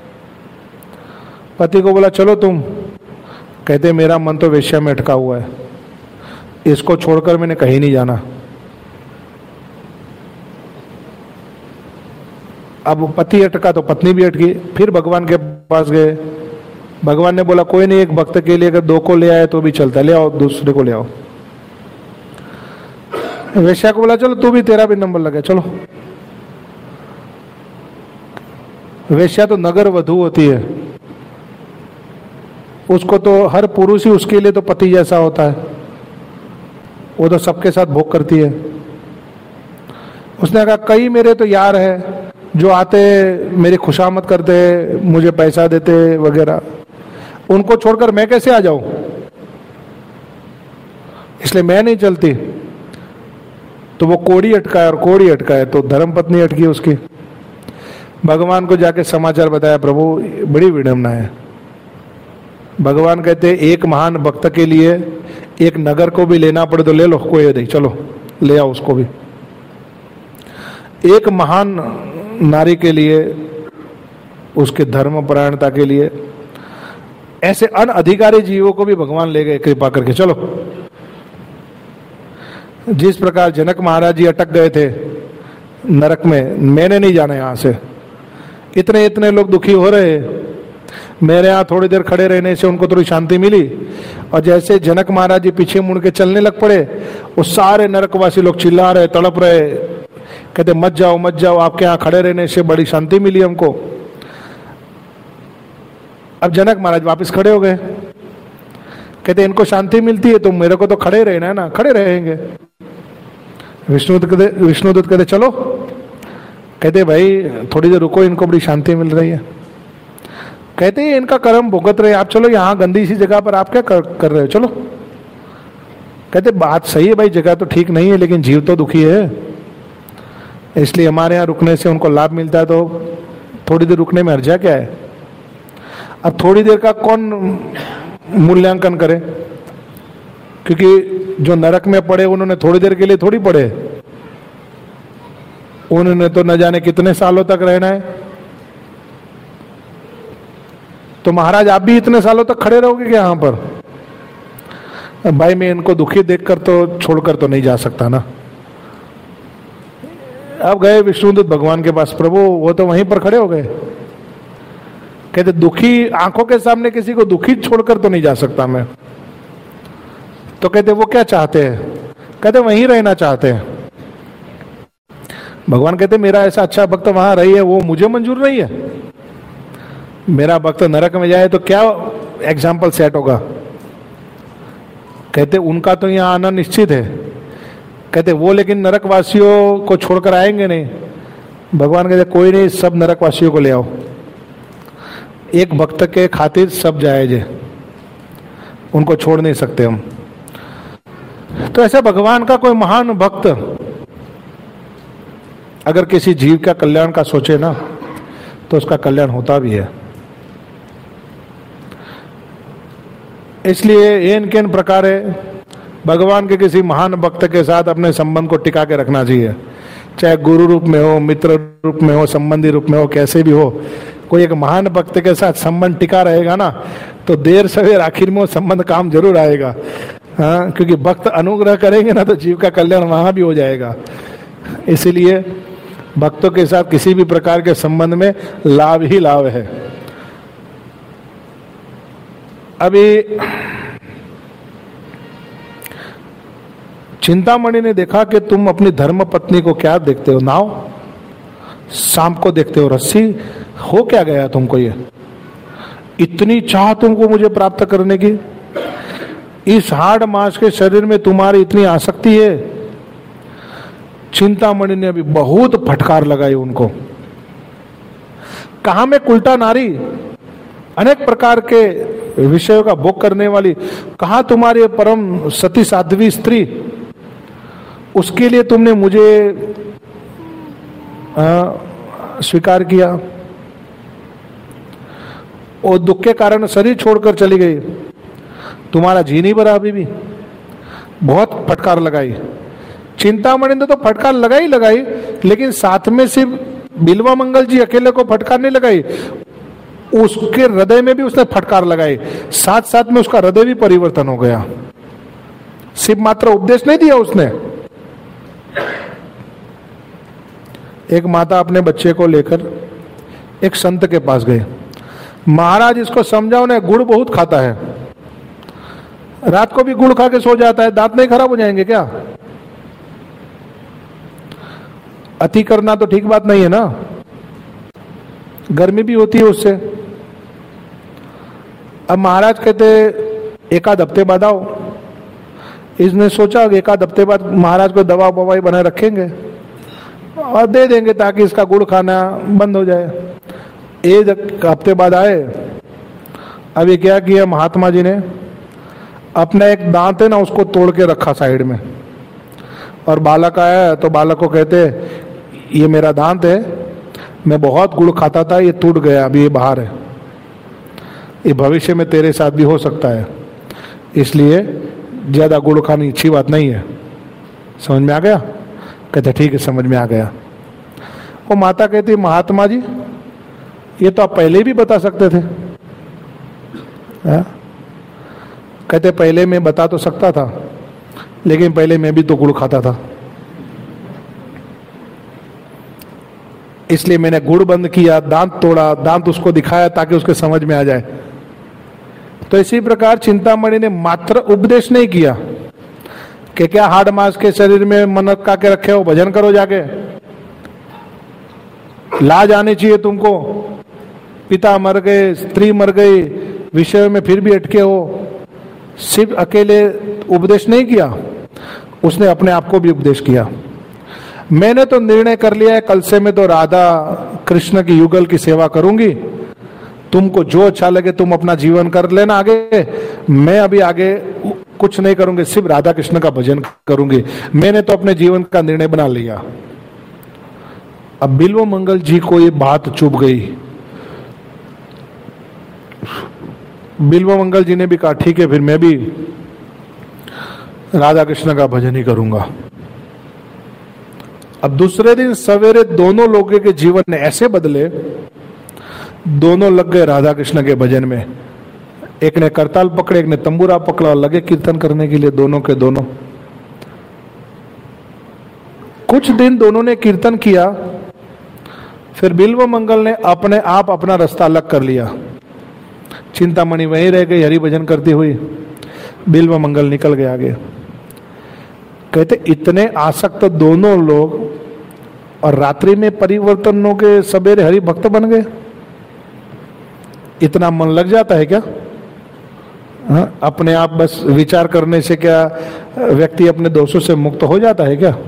पति को बोला चलो तुम, कहते मेरा मन तो वेश्या में अटका हुआ है, इसको छोड़कर मैंने कहीं नहीं जाना। अब पति अटका तो पत्नी भी अटकी। फिर भगवान के पास गए। भगवान ने बोला कोई नहीं, एक भक्त के लिए अगर दो को ले आए तो भी चलता, ले आओ, दूसरे को ले आओ। वेश्या को बोला चलो तू भी, तेरा भी नंबर लगे, चलो। वेश्या तो नगर वधू होती है, उसको तो हर पुरुष ही उसके लिए तो पति जैसा होता है, वो तो सबके साथ भोग करती है। उसने कहा कई मेरे तो यार है जो आते मेरी खुशामद करते, मुझे पैसा देते वगैरह, उनको छोड़कर मैं कैसे आ जाऊं, इसलिए मैं नहीं चलती। तो वो कोड़ी अटका है, और कोड़ी अटका है तो धर्मपत्नी अटकी उसकी। भगवान को जाके समाचार बताया, प्रभु बड़ी विडंबना है। भगवान कहते एक महान भक्त के लिए एक नगर को भी लेना पड़े तो ले लो, कोई नहीं, चलो ले आओ उसको भी। एक महान नारी के लिए, उसके धर्मपरायणता के लिए, ऐसे अनअधिकारी जीवों को भी भगवान ले गए कृपा करके, चलो। जिस प्रकार जनक महाराज जी अटक गए थे नरक में, मैंने नहीं जाना यहां से, इतने इतने लोग दुखी हो रहे, मेरे यहाँ थोड़ी देर खड़े रहने से उनको थोड़ी शांति मिली, और जैसे जनक महाराज जी पीछे मुड़ के चलने लग पड़े, वो सारे नरकवासी लोग चिल्ला रहे, तड़प रहे, कहते मत जाओ मत जाओ, आपके यहाँ खड़े रहने से बड़ी शांति मिली हमको। अब जनक महाराज वापस खड़े हो गए, कहते इनको शांति मिलती है तो मेरे को तो खड़े रहना है ना, खड़े रहेंगे। विष्णुदूत कहते चलो, कहते भाई थोड़ी देर रुको, इनको बड़ी शांति मिल रही है। कहते हैं इनका कर्म भुगत रहे, आप चलो, यहाँ गंदी सी जगह पर आप क्या कर रहे हो, चलो। कहते बात सही है भाई, जगह तो ठीक नहीं है, लेकिन जीव तो दुखी है, इसलिए हमारे यहाँ रुकने से उनको लाभ मिलता है, तो थोड़ी देर रुकने में हर्जा क्या है। अब थोड़ी देर का कौन मूल्यांकन करे, क्योंकि जो नरक में पड़े उन्होंने थोड़ी देर के लिए थोड़ी पड़े, उन्होंने तो न जाने कितने सालों तक रहना है। तो महाराज आप भी इतने सालों तक खड़े रहोगे क्या यहाँ पर? भाई मैं इनको दुखी देखकर तो छोड़कर तो नहीं जा सकता ना। अब गए विष्णुदूत भगवान के पास, प्रभु वो तो वहीं पर खड़े हो गए। कहते दुखी आंखों के सामने किसी को दुखी छोड़कर तो नहीं जा सकता मैं। तो कहते वो क्या चाहते हैं? कहते वहीं रहना चाहते हैं। भगवान कहते मेरा ऐसा अच्छा भक्त वहां रही है, वो मुझे मंजूर नहीं है। मेरा भक्त नरक में जाए तो क्या एग्जाम्पल सेट होगा। कहते उनका तो यहाँ आना निश्चित है। कहते वो लेकिन नरकवासियों को छोड़कर आएंगे नहीं। भगवान कहते कोई नहीं, सब नरकवासियों को ले आओ, एक भक्त के खातिर सब जायज है, उनको छोड़ नहीं सकते हम। तो ऐसे भगवान का कोई महान भक्त अगर किसी जीव का कल्याण का सोचे ना, तो उसका कल्याण होता भी है। इसलिए एन केन प्रकार भगवान के किसी महान भक्त के साथ अपने संबंध को टिका के रखना चाहिए, चाहे गुरु रूप में हो, मित्र रूप में हो, संबंधी रूप में हो, कैसे भी हो। कोई एक महान भक्त के साथ संबंध टिका रहेगा ना, तो देर सवेर आखिर में वो संबंध काम जरूर आएगा। हाँ, क्योंकि भक्त अनुग्रह करेंगे ना, तो जीव का कल्याण वहां भी हो जाएगा। इसीलिए भक्तों के साथ किसी भी प्रकार के संबंध में लाभ ही लाभ है। अभी चिंतामणि ने देखा कि तुम अपनी धर्म पत्नी को क्या देखते हो, नाव, सांप को देखते हो रस्सी, हो क्या गया तुमको? ये इतनी चाह तुमको मुझे प्राप्त करने की, इस हाड़ मांस के शरीर में तुम्हारी इतनी आसक्ति है। चिंतामणि ने अभी बहुत फटकार लगाई उनको। कहा मैं उल्टा नारी, अनेक प्रकार के विषयों का भोग करने वाली, कहा तुम्हारी परम सती साध्वी स्त्री, उसके लिए तुमने मुझे स्वीकार किया और दुख के कारण शरीर छोड़कर चली गई, तुम्हारा जी नहीं भरा अभी भी। बहुत फटकार लगाई चिंतामणि ने, तो फटकार लगाई, लेकिन साथ में सिर्फ बिल्वा मंगल जी अकेले को फटकार नहीं लगाई, उसके हृदय में भी उसने फटकार लगाई, साथ साथ में उसका हृदय भी परिवर्तन हो गया। सिर्फ मात्र उपदेश नहीं दिया उसने। एक माता अपने बच्चे को लेकर एक संत के पास गए। महाराज इसको समझाओ ना, गुड़ बहुत खाता है, रात को भी गुड़ खा के सो जाता है, दांत नहीं खराब हो जाएंगे क्या? अति करना तो ठीक बात नहीं है ना, गर्मी भी होती है उससे। अब महाराज कहते एक आध हफ्ते बाद आओ। इसने सोचा एक आध हफ्ते बाद महाराज को दवा ववाई बनाए रखेंगे और दे देंगे ताकि इसका गुड़ खाना बंद हो जाए। एक हफ्ते बाद आए। अब ये क्या किया महात्मा जी ने, अपना एक दांत है ना उसको तोड़ के रखा साइड में, और बालक आया तो बालक को कहते ये मेरा दांत है, मैं बहुत गुड़ खाता था, ये टूट गया, अभी ये बाहर है, ये भविष्य में तेरे साथ भी हो सकता है, इसलिए ज्यादा गुड़ खानी अच्छी बात नहीं है। समझ में आ गया? कहते ठीक है समझ में आ गया। वो माता कहती महात्मा जी ये तो आप पहले भी बता सकते थे। है? कहते पहले मैं बता तो सकता था, लेकिन पहले मैं भी तो गुड़ खाता था, इसलिए मैंने गुड़ बंद किया, दांत तोड़ा, दांत उसको दिखाया ताकि उसके समझ में आ जाए। तो इसी प्रकार चिंतामणि ने मात्र उपदेश नहीं किया कि क्या हाड़ मांस के शरीर में मन्नत का के रखे हो, भजन करो जाके, लाज आनी चाहिए तुमको, पिता मर गए, स्त्री मर गई, विषय में फिर भी अटके हो। सिर्फ अकेले उपदेश नहीं किया, उसने अपने आप को भी उपदेश किया। मैंने तो निर्णय कर लिया है कल से मैं तो राधा कृष्ण की युगल की सेवा करूंगी, तुमको जो अच्छा लगे तुम अपना जीवन कर लेना आगे, मैं अभी आगे कुछ नहीं करूंगी, सिर्फ राधा कृष्ण का भजन करूंगी। मैंने तो अपने जीवन का निर्णय बना लिया। अब बिल्व मंगल जी को ये बात चुभ गई। बिल्व मंगल जी ने भी कहा ठीक है फिर मैं भी राधा कृष्ण का भजन ही करूंगा। अब दूसरे दिन सवेरे दोनों लोगों के जीवन ने ऐसे बदले, दोनों लग गए राधा कृष्ण के भजन में। एक ने करताल पकड़े, एक ने तंबूरा पकड़ा और लगे कीर्तन करने के लिए, दोनों के दोनों। कुछ दिन दोनों ने कीर्तन किया, फिर बिल्व मंगल ने अपने आप अपना रास्ता अलग कर लिया। चिंतामणि वहीं रह गई हरि भजन करती हुई, बिल्व मंगल निकल गए आगे। कहते इतने आसक्त दोनों लोग और रात्रि में परिवर्तन हो गए, सवेरे हरि भक्त बन गए। इतना मन लग जाता है क्या? हाँ, अपने आप बस विचार करने से क्या व्यक्ति अपने दोषों से मुक्त हो जाता है क्या?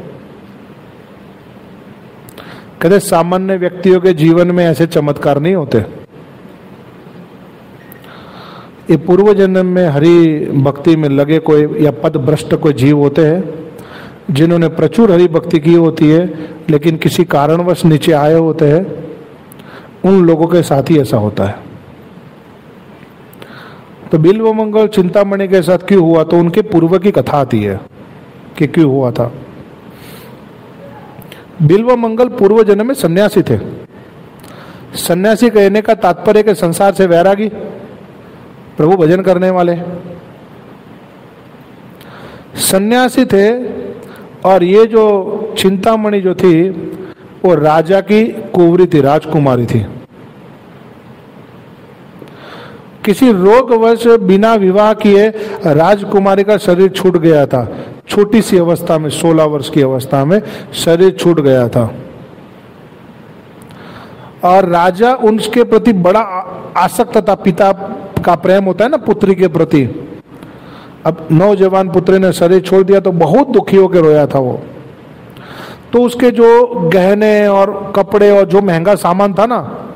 कहते सामान्य व्यक्तियों के जीवन में ऐसे चमत्कार नहीं होते। ये पूर्व जन्म में हरि भक्ति में लगे कोई या पद भ्रष्ट कोई जीव होते हैं जिन्होंने प्रचुर हरि भक्ति की होती है, लेकिन किसी कारणवश नीचे आए होते हैं, उन लोगों के साथ ही ऐसा होता है। तो बिल्व मंगल चिंतामणि के साथ क्यों हुआ, तो उनके पूर्व की कथा आती है कि क्यों हुआ था। बिल्व मंगल पूर्व जन्म में सन्यासी थे। सन्यासी कहने का तात्पर्य के संसार से वैरागी, प्रभु भजन करने वाले सन्यासी थे। और ये जो चिंतामणि जो थी वो राजा की कुंवरी थी, राजकुमारी थी। किसी रोगवश बिना विवाह किए राजकुमारी का शरीर छूट गया था। छोटी सी अवस्था में, 16 वर्ष की अवस्था में शरीर छूट गया था। और राजा उनके प्रति बड़ा आसक्त था। पिता का प्रेम होता है ना पुत्री के प्रति। अब नौजवान पुत्री ने शरीर छोड़ दिया तो बहुत दुखी होकर रोया था वो। तो उसके जो गहने और कपड़े और जो महंगा सामान था ना,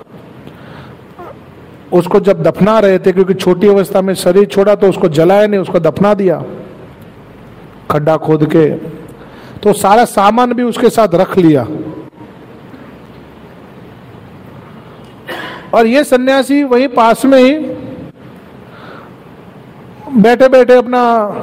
उसको जब दफना रहे थे, क्योंकि छोटी अवस्था में शरीर छोड़ा तो उसको जलाया नहीं, उसको दफना दिया खड्डा खोद के। तो सारा सामान भी उसके साथ रख लिया। और ये सन्यासी वहीं पास में ही बैठे बैठे अपना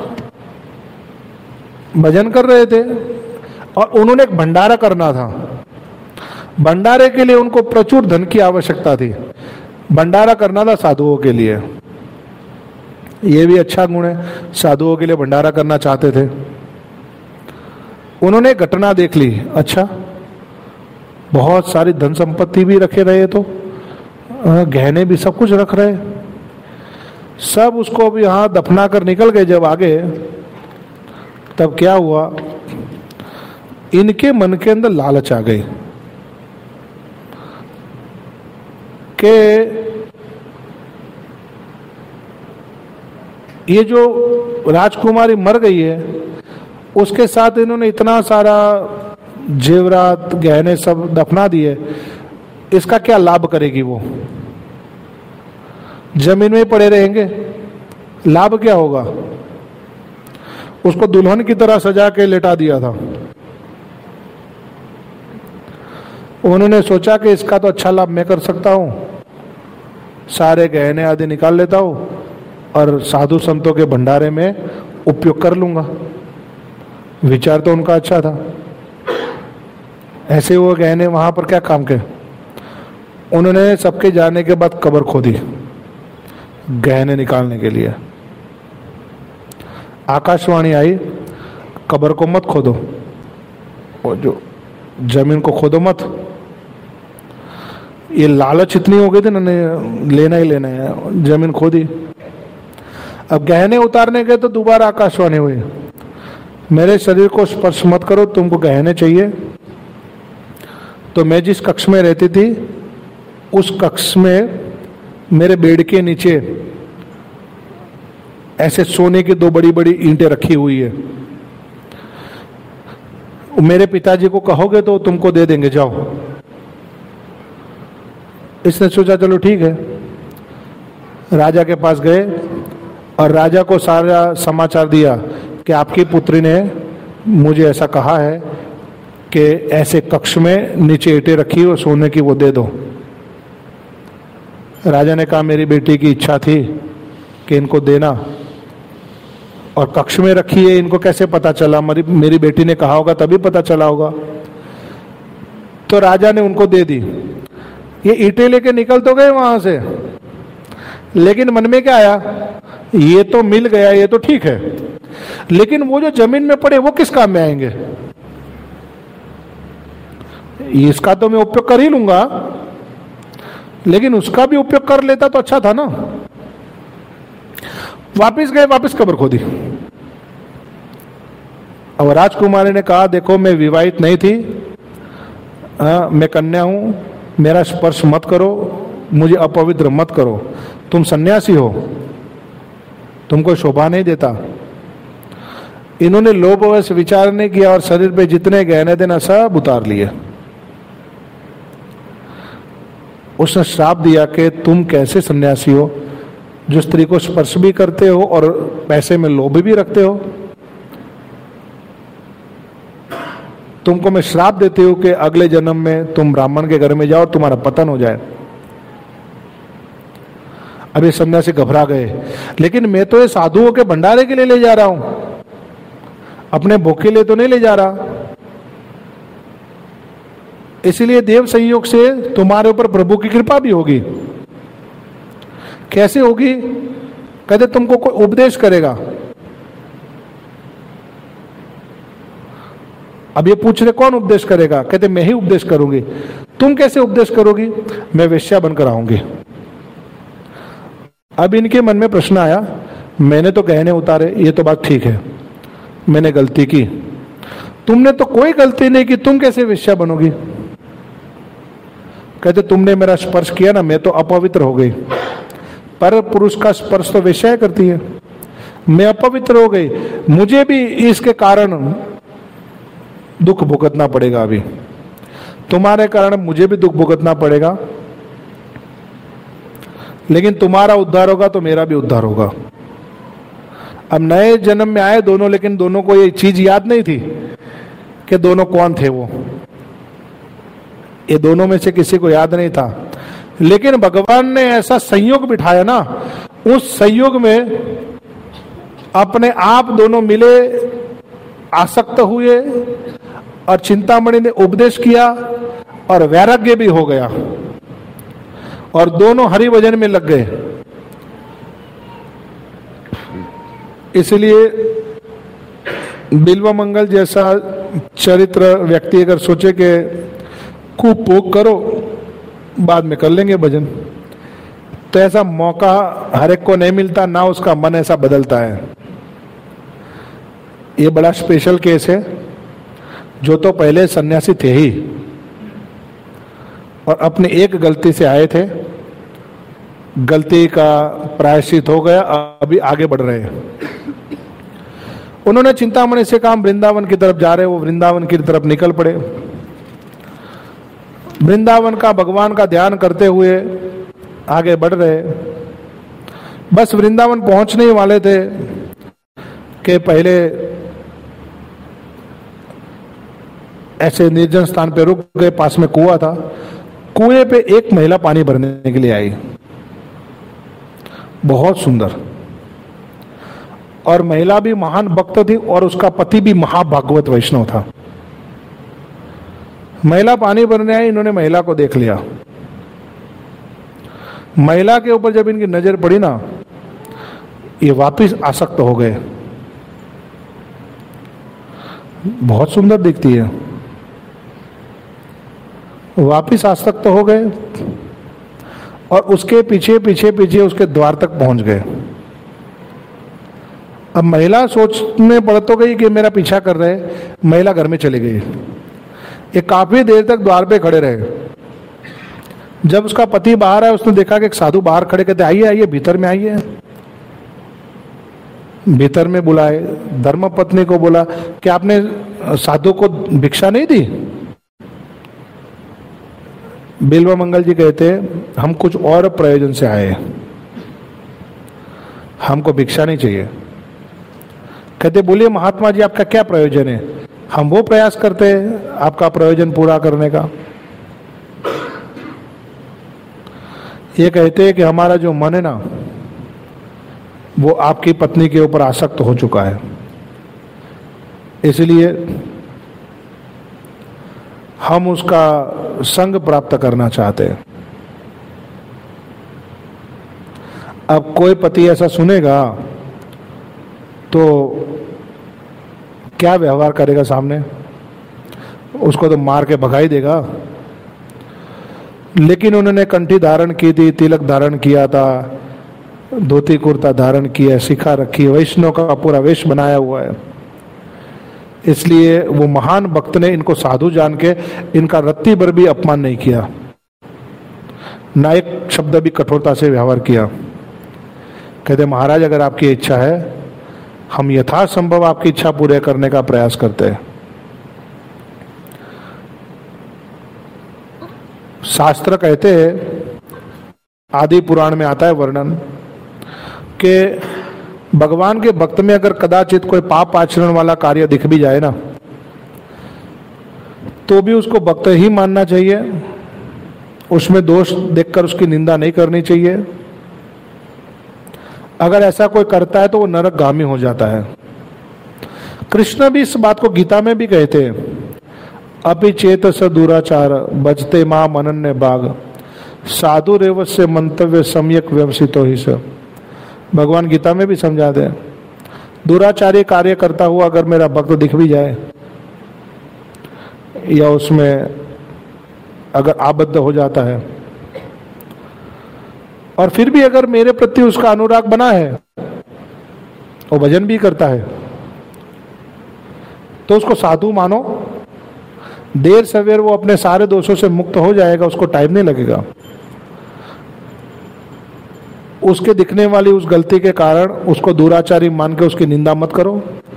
भजन कर रहे थे। और उन्होंने एक भंडारा करना था। भंडारे के लिए उनको प्रचुर धन की आवश्यकता थी। भंडारा करना था साधुओं के लिए। ये भी अच्छा गुण है, साधुओं के लिए भंडारा करना चाहते थे। उन्होंने घटना देख ली, अच्छा बहुत सारी धन संपत्ति भी रखे रहे, तो गहने भी सब कुछ रख रहे, सब उसको भी यहां दफना कर निकल गए। जब आगे तब क्या हुआ, इनके मन के अंदर लालच आ गई कि ये जो राजकुमारी मर गई है उसके साथ इन्होंने इतना सारा जेवरात गहने सब दफना दिए, इसका क्या लाभ करेगी वो? जमीन में ही पड़े रहेंगे, लाभ क्या होगा? उसको दुल्हन की तरह सजा के लेटा दिया था। उन्होंने सोचा कि इसका तो अच्छा लाभ मैं कर सकता हूं, सारे गहने आदि निकाल लेता हूं और साधु संतों के भंडारे में उपयोग कर लूंगा। विचार तो उनका अच्छा था। ऐसे वो गहने वहां पर क्या काम के। उन्होंने सबके जाने के बाद कब्र खोदी गहने निकालने के लिए। आकाशवाणी आई, कब्र को मत खोदो, वो जो जमीन को खोदो मत। ये लालच इतनी हो गई थी ना, लेना ही लेना है, जमीन खोदी। अब गहने उतारने गए तो दोबारा आकाशवाणी हुई, मेरे शरीर को स्पर्श मत करो, तुमको गहने चाहिए। तो मैं जिस कक्ष में रहती थी उस कक्ष में मेरे बेड के नीचे ऐसे सोने की 2 बड़ी बड़ी ईंटें रखी हुई है। मेरे पिताजी को कहोगे तो तुमको दे देंगे, जाओ। इसने सोचा चलो ठीक है। राजा के पास गए और राजा को सारा समाचार दिया कि आपकी पुत्री ने मुझे ऐसा कहा है कि ऐसे कक्ष में नीचे ईंटें रखी और सोने की, वो दे दो। राजा ने कहा मेरी बेटी की इच्छा थी कि इनको देना, और कक्ष में रखी है, इनको कैसे पता चला? मेरी बेटी ने कहा होगा तभी पता चला होगा। तो राजा ने उनको दे दी। ये ईंटें लेके निकल तो गए वहां से, लेकिन मन में क्या आया, ये तो मिल गया, ये तो ठीक है, लेकिन वो जो जमीन में पड़े वो किस काम में आएंगे? इसका तो मैं उपयोग कर ही लूंगा, लेकिन उसका भी उपयोग कर लेता तो अच्छा था ना। वापिस गए, वापिस कब्र खोदी। अब राजकुमारी ने कहा देखो मैं विवाहित नहीं थी, मैं कन्या हूं, मेरा स्पर्श मत करो, मुझे अपवित्र मत करो, तुम सन्यासी हो, तुमको शोभा नहीं देता। इन्होंने लोभवश विचार नहीं किया और शरीर पे जितने गहने थे ना सब उतार लिए। उसने श्राप दिया कि तुम कैसे सन्यासी हो, जो स्त्री को स्पर्श भी करते हो और पैसे में लोभ भी रखते हो। तुमको मैं श्राप देती हूं कि अगले जन्म में तुम ब्राह्मण के घर में जाओ और तुम्हारा पतन हो जाए। अब ये सन्यासी घबरा गए, लेकिन मैं तो ये साधुओं के भंडारे के लिए ले जा रहा हूं, अपने भोग के लिए तो नहीं ले जा रहा। इसलिए देव संयोग से तुम्हारे ऊपर प्रभु की कृपा भी होगी। कैसे होगी? कहते तुमको कोई उपदेश करेगा। अब ये पूछ रहे कौन उपदेश करेगा? कहते मैं ही उपदेश करूंगी। तुम कैसे उपदेश करोगी? मैं वेश्या बनकर आऊंगी। अब इनके मन में प्रश्न आया, मैंने तो गहने उतारे, ये तो बात ठीक है, मैंने गलती की। तुमने तो कोई गलती नहीं की, तुम कैसे वेश्या बनोगी? कहते तुमने मेरा स्पर्श किया ना, मैं तो अपवित्र हो गई। पर पुरुष का स्पर्श तो वेश्या करती है, मैं अपवित्र हो गई, मुझे भी इसके कारण दुख भुगतना पड़ेगा। अभी तुम्हारे कारण मुझे भी दुख भुगतना पड़ेगा, लेकिन तुम्हारा उद्धार होगा तो मेरा भी उद्धार होगा। अब नए जन्म में आए दोनों, लेकिन दोनों को ये चीज याद नहीं थी कि दोनों कौन थे। वो ये दोनों में से किसी को याद नहीं था, लेकिन भगवान ने ऐसा संयोग बिठाया ना, उस संयोग में अपने आप दोनों मिले, आसक्त हुए, और चिंतामणि ने उपदेश किया और वैराग्य भी हो गया, और दोनों हरि भजन में लग गए। इसलिए बिल्व मंगल जैसा चरित्र व्यक्ति अगर सोचे कि खूब भोग करो बाद में कर लेंगे भजन, तो ऐसा मौका हर एक को नहीं मिलता, ना उसका मन ऐसा बदलता है। ये बड़ा स्पेशल केस है, जो तो पहले सन्यासी थे ही और अपने एक गलती से आए थे, गलती का प्रायश्चित हो गया, अभी आगे बढ़ रहे हैं। उन्होंने चिंतामणि से कहा वृंदावन की तरफ जा रहे, वो वृंदावन की तरफ निकल पड़े। वृंदावन का भगवान का ध्यान करते हुए आगे बढ़ रहे। बस वृंदावन पहुंचने वाले थे कि पहले ऐसे निर्जन स्थान पे रुक गए, पास में कुआं था। कुएं पे एक महिला पानी भरने के लिए आई, बहुत सुंदर, और महिला भी महान भक्त थी और उसका पति भी महाभागवत वैष्णव था। महिला पानी भरने आई, इन्होंने महिला को देख लिया। महिला के ऊपर जब इनकी नजर पड़ी ना, ये वापिस आसक्त हो गए। बहुत सुंदर दिखती है, वापिस आसक्त हो गए और उसके पीछे पीछे पीछे उसके द्वार तक पहुंच गए। अब महिला सोचने पड़ तो गई कि मेरा पीछा कर रहे, महिला घर में चली गई। ये काफी देर तक द्वार पे खड़े रहे। जब उसका पति बाहर आया, उसने देखा कि एक साधु बाहर खड़े, कहते आइए आइए भीतर में आइए। भीतर में बुलाए, धर्म पत्नी को बोला कि आपने साधु को भिक्षा नहीं दी? बिल्व मंगल जी कहते हम कुछ और प्रयोजन से आए, हमको भिक्षा नहीं चाहिए। कहते बोलिए महात्मा जी आपका क्या प्रयोजन है? हम वो प्रयास करते हैं आपका प्रयोजन पूरा करने का। ये कहते हैं कि हमारा जो मन है ना, वो आपकी पत्नी के ऊपर आसक्त हो चुका है, इसलिए हम उसका संग प्राप्त करना चाहते हैं। अब कोई पति ऐसा सुनेगा तो क्या व्यवहार करेगा सामने? उसको तो मार के भगा ही देगा। लेकिन उन्होंने कंठी धारण की थी, तिलक धारण किया था, धोती कुर्ता धारण किया, शिखा रखी, वैष्णव का पूरा वेश बनाया हुआ है। इसलिए वो महान भक्त ने इनको साधु जान के इनका रत्ती भर भी अपमान नहीं किया, ना एक शब्द भी कठोरता से व्यवहार किया। कहते महाराज अगर आपकी इच्छा है, हम यथासंभव आपकी इच्छा पूरे करने का प्रयास करते हैं। शास्त्र कहते हैं, आदि पुराण में आता है वर्णन कि भगवान के भक्त में अगर कदाचित कोई पाप आचरण वाला कार्य दिख भी जाए ना, तो भी उसको भक्त ही मानना चाहिए, उसमें दोष देखकर उसकी निंदा नहीं करनी चाहिए। अगर ऐसा कोई करता है तो वो नरकगामी हो जाता है। कृष्ण भी इस बात को गीता में भी कहे थे, अपि चेत स दुराचार बजते माम अनन्य भाग साधु रेवस्य मंतव्य सम्यक व्यवसितो ही स। भगवान गीता में भी समझाते हैं, दुराचारी कार्य करता हुआ अगर मेरा भक्त दिख भी जाए या उसमें अगर आबद्ध हो जाता है और फिर भी अगर मेरे प्रति उसका अनुराग बना है, वो भजन भी करता है, तो उसको साधु मानो। देर सवेर वो अपने सारे दोषों से मुक्त हो जाएगा, उसको टाइम नहीं लगेगा। उसके दिखने वाली उस गलती के कारण उसको दुराचारी मान के उसकी निंदा मत करो,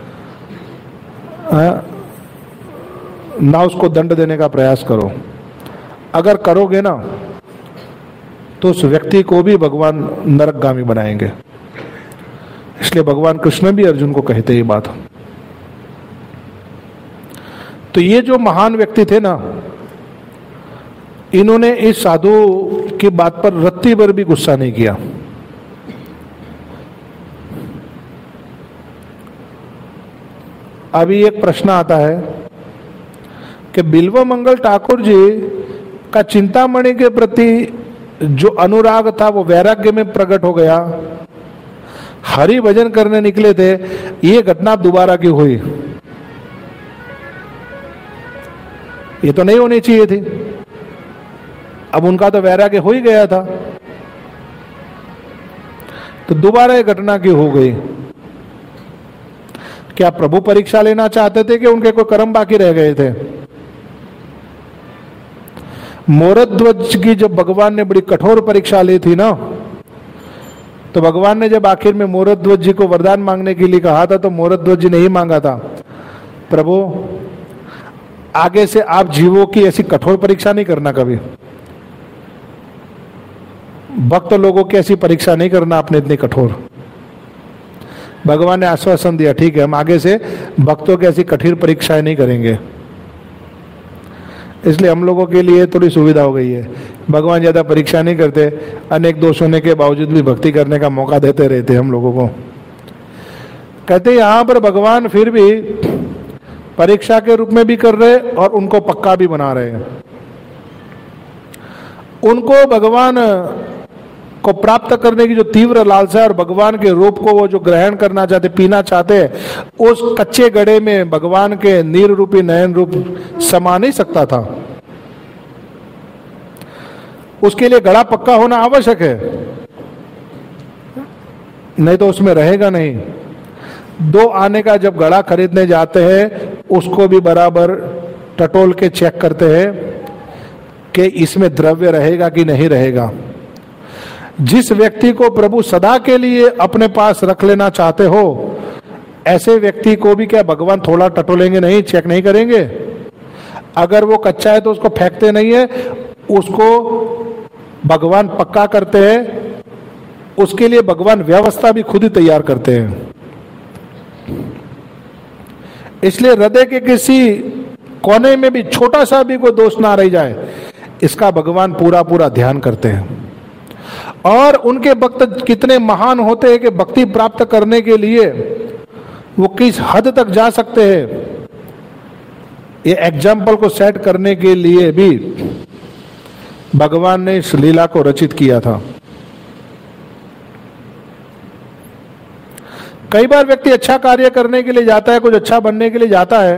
ना उसको दंड देने का प्रयास करो। अगर करोगे ना तो उस व्यक्ति को भी भगवान नरकगामी बनाएंगे। इसलिए भगवान कृष्ण भी अर्जुन को कहते ये बात। तो ये जो महान व्यक्ति थे ना, इन्होंने इस साधु की बात पर रत्ती भर भी गुस्सा नहीं किया। अभी एक प्रश्न आता है कि बिल्व मंगल ठाकुर जी का चिंतामणि के प्रति जो अनुराग था वो वैराग्य में प्रकट हो गया, हरि भजन करने निकले थे, ये घटना दोबारा क्यों हुई? ये तो नहीं होनी चाहिए थी। अब उनका तो वैराग्य हो ही गया था, तो दोबारा ये घटना क्यों हो गई? क्या प्रभु परीक्षा लेना चाहते थे कि उनके कोई कर्म बाकी रह गए थे? मोरध्वज की जब भगवान ने बड़ी कठोर परीक्षा ली थी ना, तो भगवान ने जब आखिर में मोरध्वज जी को वरदान मांगने के लिए कहा था, तो मोरध्वज जी ने ही मांगा था, प्रभु आगे से आप जीवों की ऐसी कठोर परीक्षा नहीं करना, कभी भक्त लोगों की ऐसी परीक्षा नहीं करना आपने इतनी कठोर। भगवान ने आश्वासन दिया, ठीक है हम आगे से भक्तों की ऐसी कठिन परीक्षाएं नहीं करेंगे। इसलिए हम लोगों के लिए थोड़ी सुविधा हो गई है, भगवान ज्यादा परीक्षा नहीं करते, अनेक दोष होने के बावजूद भी भक्ति करने का मौका देते रहते हम लोगों को। कहते यहां पर भगवान फिर भी परीक्षा के रूप में भी कर रहे और उनको पक्का भी बना रहे हैं। उनको भगवान को प्राप्त करने की जो तीव्र लालसा है और भगवान के रूप को वो जो ग्रहण करना चाहते, पीना चाहते, उस कच्चे गड्ढे में भगवान के नीर रूपी नयन रूप समा नहीं सकता था। उसके लिए घड़ा पक्का होना आवश्यक है, नहीं तो उसमें रहेगा नहीं। 2 आने का जब घड़ा खरीदने जाते हैं, उसको भी बराबर टटोल के चेक करते हैं कि इसमें द्रव्य रहेगा कि नहीं रहेगा। जिस व्यक्ति को प्रभु सदा के लिए अपने पास रख लेना चाहते हो, ऐसे व्यक्ति को भी क्या भगवान थोड़ा टटोलेंगे नहीं, चेक नहीं करेंगे? अगर वो कच्चा है तो उसको फेंकते नहीं है, उसको भगवान पक्का करते हैं। उसके लिए भगवान व्यवस्था भी खुद ही तैयार करते हैं। इसलिए हृदय के किसी कोने में भी छोटा सा भी कोई दोष ना रह जाए, इसका भगवान पूरा पूरा ध्यान करते हैं। और उनके भक्त कितने महान होते हैं कि भक्ति प्राप्त करने के लिए वो किस हद तक जा सकते हैं, ये एग्जाम्पल को सेट करने के लिए भी भगवान ने इस लीला को रचित किया था। कई बार व्यक्ति अच्छा कार्य करने के लिए जाता है, कुछ अच्छा बनने के लिए जाता है,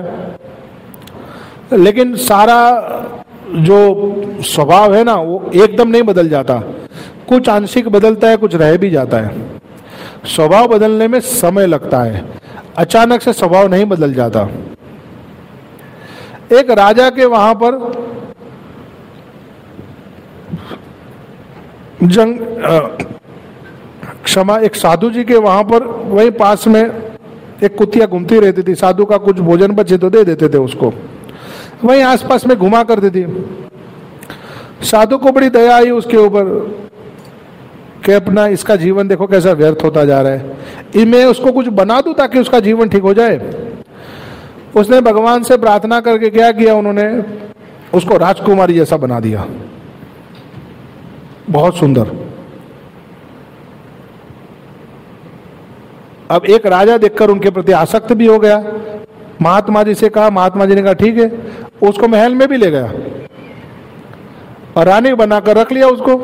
लेकिन सारा जो स्वभाव है ना वो एकदम नहीं बदल जाता, कुछ आंशिक बदलता है, कुछ रह भी जाता है। स्वभाव बदलने में समय लगता है, अचानक से स्वभाव नहीं बदल जाता। एक राजा के वहां पर एक साधु जी के वहां पर वही पास में एक कुतिया घूमती रहती थी। साधु का कुछ भोजन बचे तो दे देते थे उसको, वहीं आसपास में घुमा करती थी। साधु को बड़ी दया आई उसके ऊपर कि अपना इसका जीवन देखो कैसा व्यर्थ होता जा रहा है, मैं उसको कुछ बना दूं ताकि उसका जीवन ठीक हो जाए। उसने भगवान से प्रार्थना करके क्या किया, उन्होंने उसको राजकुमारी जैसा बना दिया, बहुत सुंदर। अब एक राजा देखकर उनके प्रति आसक्त भी हो गया, महात्मा जी से कहा, महात्मा जी ने कहा ठीक है, उसको महल में भी ले गया और रानी बनाकर रख लिया उसको।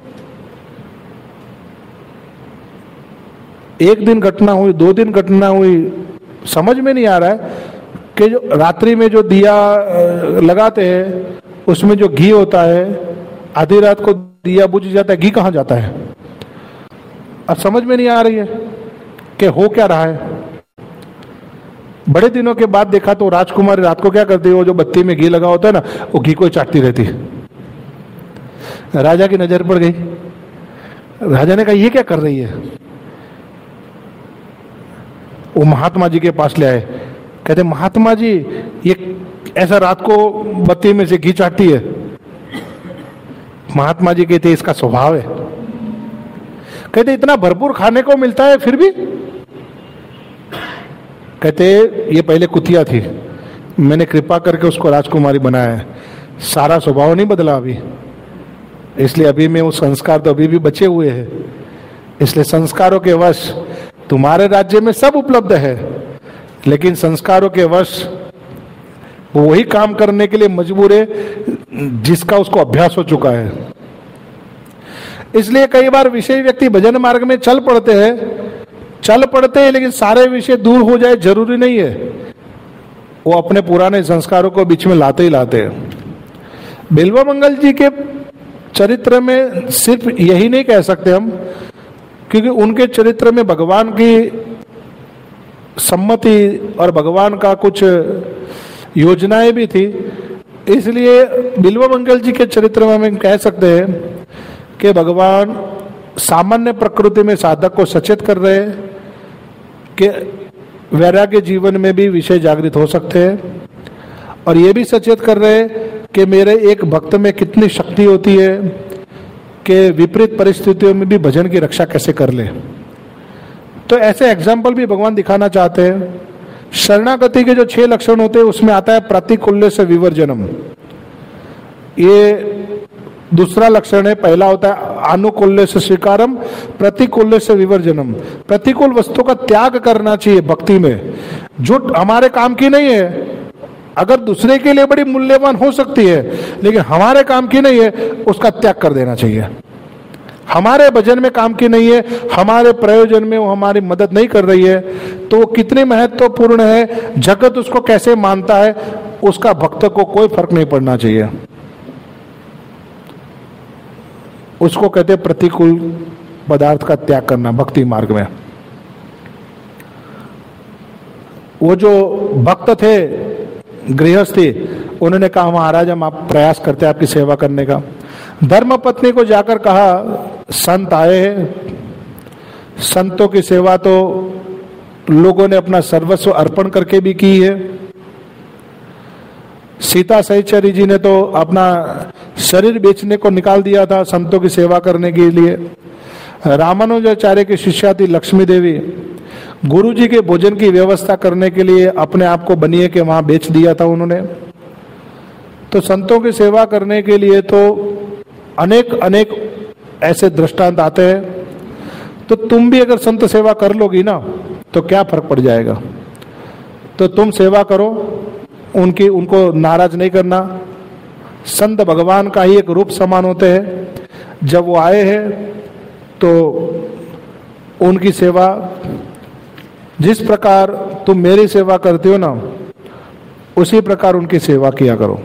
एक दिन घटना हुई, 2 दिन घटना हुई, समझ में नहीं आ रहा है कि जो रात्रि में जो दिया लगाते हैं उसमें जो घी होता है, आधी रात को दिया बुझ जाता है, घी कहाँ जाता है? अब समझ में नहीं आ रही है कि हो क्या रहा है। बड़े दिनों के बाद देखा तो राजकुमारी रात को क्या करती है, वो जो बत्ती में घी लगा होता है ना, वो घी को चाटती रहती है। राजा की नजर पड़ गई, राजा ने कहा ये क्या कर रही है? वो महात्मा जी के पास ले आए, कहते महात्मा जी ये ऐसा रात को बत्ती में से घी चाटती है। महात्मा जी कहते इसका स्वभाव है। कहते इतना भरपूर खाने को मिलता है फिर भी? कहते ये पहले कुतिया थी, मैंने कृपा करके उसको राजकुमारी बनाया है, सारा स्वभाव नहीं बदला अभी, इसलिए अभी में वो संस्कार तो अभी भी बचे हुए हैं। इसलिए संस्कारों के वश तुम्हारे राज्य में सब उपलब्ध है, लेकिन संस्कारों के वश वो वही काम करने के लिए मजबूर है जिसका उसको अभ्यास हो चुका है। इसलिए कई बार विषय व्यक्ति भजन मार्ग में चल पड़ते हैं, लेकिन सारे विषय दूर हो जाए जरूरी नहीं है, वो अपने पुराने संस्कारों को बीच में लाते ही लाते हैं। बिल्वमंगल जी के चरित्र में सिर्फ यही नहीं कह सकते हम, क्योंकि उनके चरित्र में भगवान की सम्मति और भगवान का कुछ योजनाएं भी थी। इसलिए बिल्वमंगल जी के चरित्र में हम कह सकते हैं कि भगवान सामान्य प्रकृति में साधक को सचेत कर रहे हैं कि वैराग्य जीवन में भी विषय जागृत हो सकते हैं, और ये भी सचेत कर रहे हैं कि मेरे एक भक्त में कितनी शक्ति होती है कि विपरीत परिस्थितियों में भी भजन की रक्षा कैसे कर ले। तो ऐसे एग्जाम्पल भी भगवान दिखाना चाहते हैं। शरणागति के जो 6 लक्षण होते हैं उसमें आता है प्रतिकूल्य से विवर्जनम, ये दूसरा लक्षण है। पहला होता है अनुकूल्य से स्वीकारम, प्रतिकूल्य से विवर्जनम। प्रतिकूल वस्तु का त्याग करना चाहिए भक्ति में, जो हमारे काम की नहीं है, अगर दूसरे के लिए बड़ी मूल्यवान हो सकती है लेकिन हमारे काम की नहीं है, उसका त्याग कर देना चाहिए। हमारे भजन में काम की नहीं है, हमारे प्रयोजन में वो हमारी मदद नहीं कर रही है, तो वो कितनी महत्वपूर्ण है, जगत उसको कैसे मानता है, उसका भक्त को कोई फर्क नहीं पड़ना चाहिए। उसको कहते प्रतिकूल पदार्थ का त्याग करना भक्ति मार्ग में। वो जो भक्त थे गृहस्थी, उन्होंने कहा महाराज हम आप प्रयास करते हैं आपकी सेवा करने का। धर्म पत्नी को जाकर कहा संत आए हैं, संतों की सेवा तो लोगों ने अपना सर्वस्व अर्पण करके भी की है। सीता सहचरी जी ने तो अपना शरीर बेचने को निकाल दिया था संतों की सेवा करने के लिए। रामानुजाचार्य की शिष्या थी लक्ष्मी देवी, गुरु जी के भोजन की व्यवस्था करने के लिए अपने आप को बनिए के वहां बेच दिया था उन्होंने। तो संतों की सेवा करने के लिए तो अनेक अनेक ऐसे दृष्टांत आते हैं। तो तुम भी अगर संत सेवा कर लोगी ना तो क्या फर्क पड़ जाएगा। तो तुम सेवा करो, उनको नाराज नहीं करना। संत भगवान का ही एक रूप समान होते हैं। जब वो आए हैं तो उनकी सेवा जिस प्रकार तुम मेरी सेवा करते हो ना, उसी प्रकार उनकी सेवा किया करो,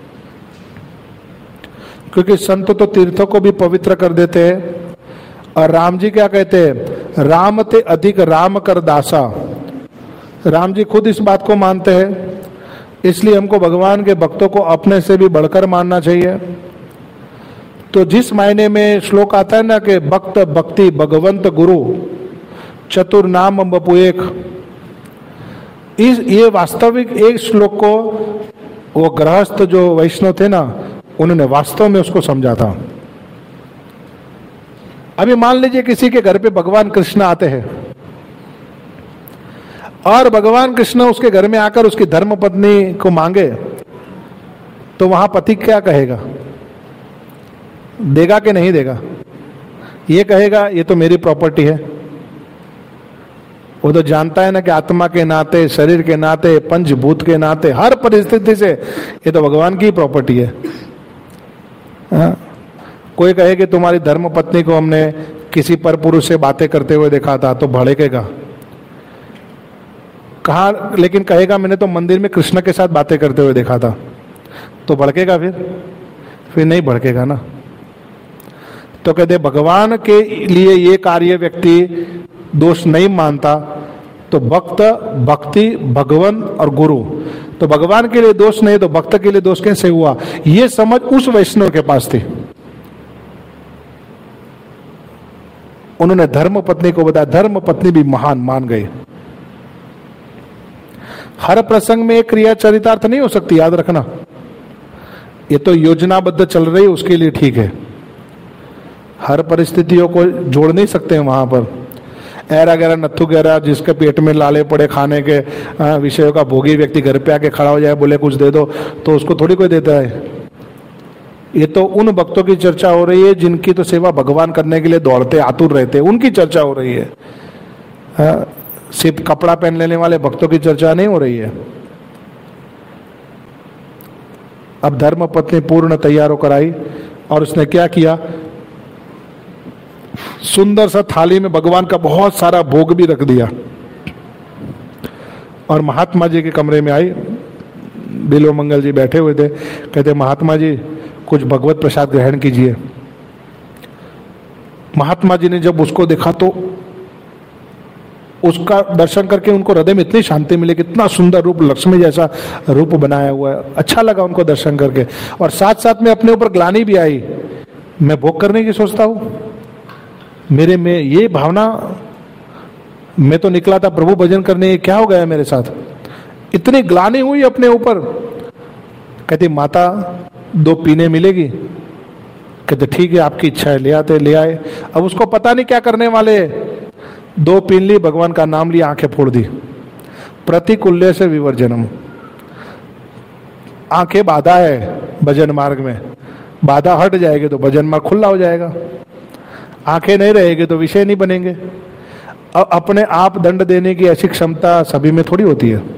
क्योंकि संत तो तीर्थों को भी पवित्र कर देते हैं। और राम जी क्या कहते हैं, राम ते अधिक राम कर दासा। राम जी खुद इस बात को मानते हैं, इसलिए हमको भगवान के भक्तों को अपने से भी बढ़कर मानना चाहिए। तो जिस मायने में श्लोक आता है ना कि भक्त भक्ति भगवंत गुरु चतुर नाम बपु एक, ये वास्तविक एक श्लोक को वो गृहस्थ जो वैष्णव थे ना, उन्होंने वास्तव में उसको समझा था। अभी मान लीजिए किसी के घर पे भगवान कृष्ण आते हैं और भगवान कृष्ण उसके घर में आकर उसकी धर्म पत्नी को मांगे, तो वहां पति क्या कहेगा? देगा कि नहीं देगा? ये कहेगा ये तो मेरी प्रॉपर्टी है। वो तो जानता है ना कि आत्मा के नाते, शरीर के नाते, पंचभूत के नाते, हर परिस्थिति से ये तो भगवान की प्रॉपर्टी है। हाँ? कोई कहे कि तुम्हारी धर्म पत्नी को हमने किसी पर पुरुष से बातें करते हुए देखा था, तो भड़केगा। कहा, लेकिन कहेगा मैंने तो मंदिर में कृष्ण के साथ बातें करते हुए देखा था, तो भड़केगा? फिर नहीं भड़केगा ना। तो कहते भगवान के लिए ये कार्य व्यक्ति दोष नहीं मानता, तो भक्त, भक्ति, भगवान और गुरु, तो भगवान के लिए दोष नहीं तो भक्त के लिए दोष कैसे हुआ? ये समझ उस वैष्णव के पास थी। उन्होंने धर्म पत्नी को बताया, धर्म पत्नी भी महान मान गई। हर प्रसंग में एक क्रिया चरितार्थ नहीं हो सकती, याद रखना। ये तो योजनाबद्ध चल रही है उसके लिए ठीक है, हर परिस्थितियों को जोड़ नहीं सकते हैं वहां पर। ऐरा गैरा नत्थु गैरा जिसके पेट में लाले पड़े खाने के विषयों का भोगी व्यक्ति घर पे आके खड़ा हो जाए, बोले कुछ दे दो, तो उसको थोड़ी कोई देता है। ये तो उन भक्तों की चर्चा हो रही है जिनकी तो सेवा भगवान करने के लिए दौड़ते आतुर रहते, उनकी चर्चा हो रही है। सिर्फ कपड़ा पहन लेने वाले भक्तों की चर्चा नहीं हो रही है। अब धर्म पत्नी पूर्ण तैयार होकर आई और उसने क्या किया, सुंदर सा थाली में भगवान का बहुत सारा भोग भी रख दिया और महात्मा जी के कमरे में आई। बिल्व मंगल जी बैठे हुए थे, कहते महात्मा जी कुछ भगवत प्रसाद ग्रहण कीजिए। महात्मा जी ने जब उसको देखा तो उसका दर्शन करके उनको हृदय में इतनी शांति मिली, कितना सुंदर रूप, लक्ष्मी जैसा रूप बनाया हुआ है। अच्छा लगा उनको दर्शन करके, और साथ साथ में अपने ऊपर ग्लानि भी आई, मैं भोग करने की सोचता हूं, मेरे में ये भावना, मैं तो निकला था प्रभु भजन करने, क्या हो गया मेरे साथ, इतनी ग्लानि हुई अपने ऊपर। कहती माता 2 पीने मिलेगी? कहते ठीक है आपकी इच्छा है, ले आते, ले आए। अब उसको पता नहीं क्या करने वाले, 2 पीन ली, भगवान का नाम लिया, आंखें फोड़ दी। प्रतिकूल्य से विवर्जनम, आंखें बाधा है भजन मार्ग में, बाधा हट जाएगी तो भजन मार्ग खुला हो जाएगा, आंखें नहीं रहेगी तो विषय नहीं बनेंगे। अब अपने आप दंड देने की ऐसी क्षमता सभी में थोड़ी होती है,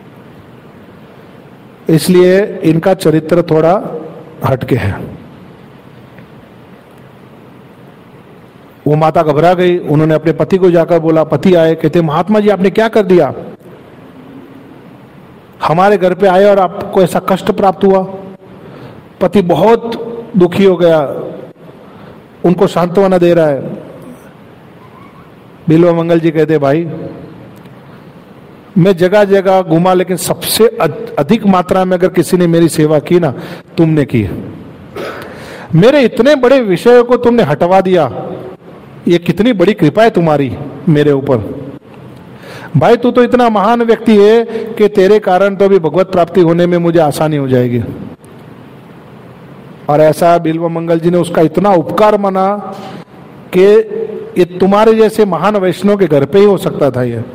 इसलिए इनका चरित्र थोड़ा हटके है। वो माता घबरा गई, उन्होंने अपने पति को जाकर बोला, पति आए, कहते महात्मा जी आपने क्या कर दिया, हमारे घर पे आए और आपको ऐसा कष्ट प्राप्त हुआ। पति बहुत दुखी हो गया, उनको सांत्वना दे रहा है। बिल्व मंगल जी कहते भाई मैं जगह जगह घूमा, लेकिन सबसे अधिक मात्रा में अगर किसी ने मेरी सेवा की ना, तुमने की। मेरे इतने बड़े विषय को तुमने हटवा दिया, ये कितनी बड़ी कृपा है तुम्हारी मेरे ऊपर। भाई तू तो इतना महान व्यक्ति है कि तेरे कारण तो अभी भगवत प्राप्ति होने में मुझे आसानी हो जाएगी। और ऐसा बिल्व मंगल जी ने उसका इतना उपकार माना कि ये तुम्हारे जैसे महान वैष्णव के घर पे ही हो सकता था। ये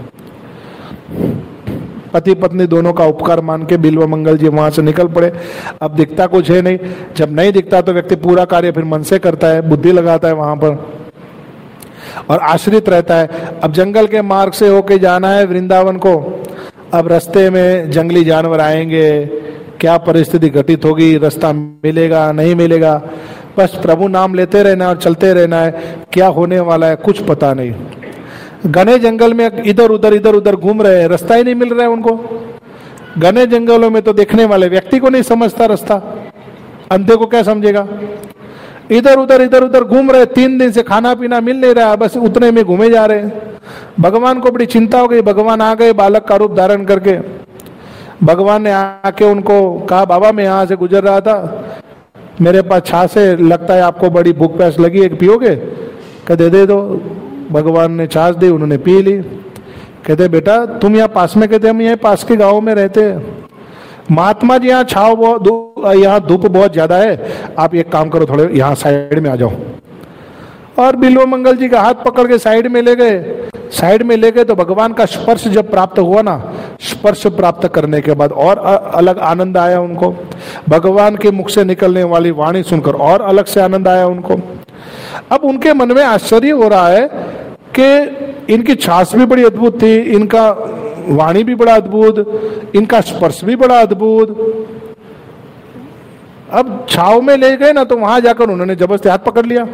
पति पत्नी दोनों का उपकार मान के बिल्व मंगल जी वहां से निकल पड़े। अब दिखता कुछ है नहीं, जब नहीं दिखता तो व्यक्ति पूरा कार्य फिर मन से करता है, बुद्धि लगाता है वहां पर और आश्रित रहता है। अब जंगल के मार्ग से होके जाना है वृंदावन को, अब रास्ते में जंगली जानवर आएंगे, क्या परिस्थिति घटित होगी, रास्ता मिलेगा नहीं मिलेगा, बस प्रभु नाम लेते रहना और चलते रहना है। क्या होने वाला है कुछ पता नहीं। घने जंगल में इधर उधर घूम रहे हैं, रास्ता ही नहीं मिल रहा है उनको। घने जंगलों में तो देखने वाले व्यक्ति को नहीं समझता रास्ता, अंधे को क्या समझेगा। इधर उधर घूम रहे, 3 दिन से खाना पीना मिल नहीं रहा, बस उतने में घूमे जा रहे हैं। भगवान को बड़ी चिंता हो गई, भगवान आ गए बालक का रूप धारण करके। भगवान ने आके उनको कहा, बाबा मैं यहाँ से गुजर रहा था, मेरे पास छाछ है, लगता है आपको बड़ी भूख प्यास लगी, एक पियोगे? कहते दे दो। भगवान ने छाछ दी, उन्होंने पी ली। कहते बेटा तुम यहाँ पास में? कहते हम यहाँ पास के गाँव में रहते हैं। महात्मा जी यहाँ छाव बहुत, यहाँ धूप बहुत ज्यादा है, आप एक काम करो, थोड़े यहाँ साइड में आ जाओ। और बिल्व मंगल जी का हाथ पकड़ के साइड में ले गए। साइड में ले गए तो भगवान का स्पर्श जब प्राप्त हुआ ना, स्पर्श प्राप्त करने के बाद और अलग आनंद आया उनको। भगवान के मुख से निकलने वाली वाणी सुनकर और अलग से आनंद आया उनको। अब उनके मन में आश्चर्य हो रहा है कि इनकी छाछ भी बड़ी अद्भुत थी, इनका वाणी भी बड़ा अद्भुत, इनका स्पर्श भी बड़ा अद्भुत। अब छाव में ले गए ना तो वहां जाकर उन्होंने जबरदस्ती हाथ पकड़ लिया।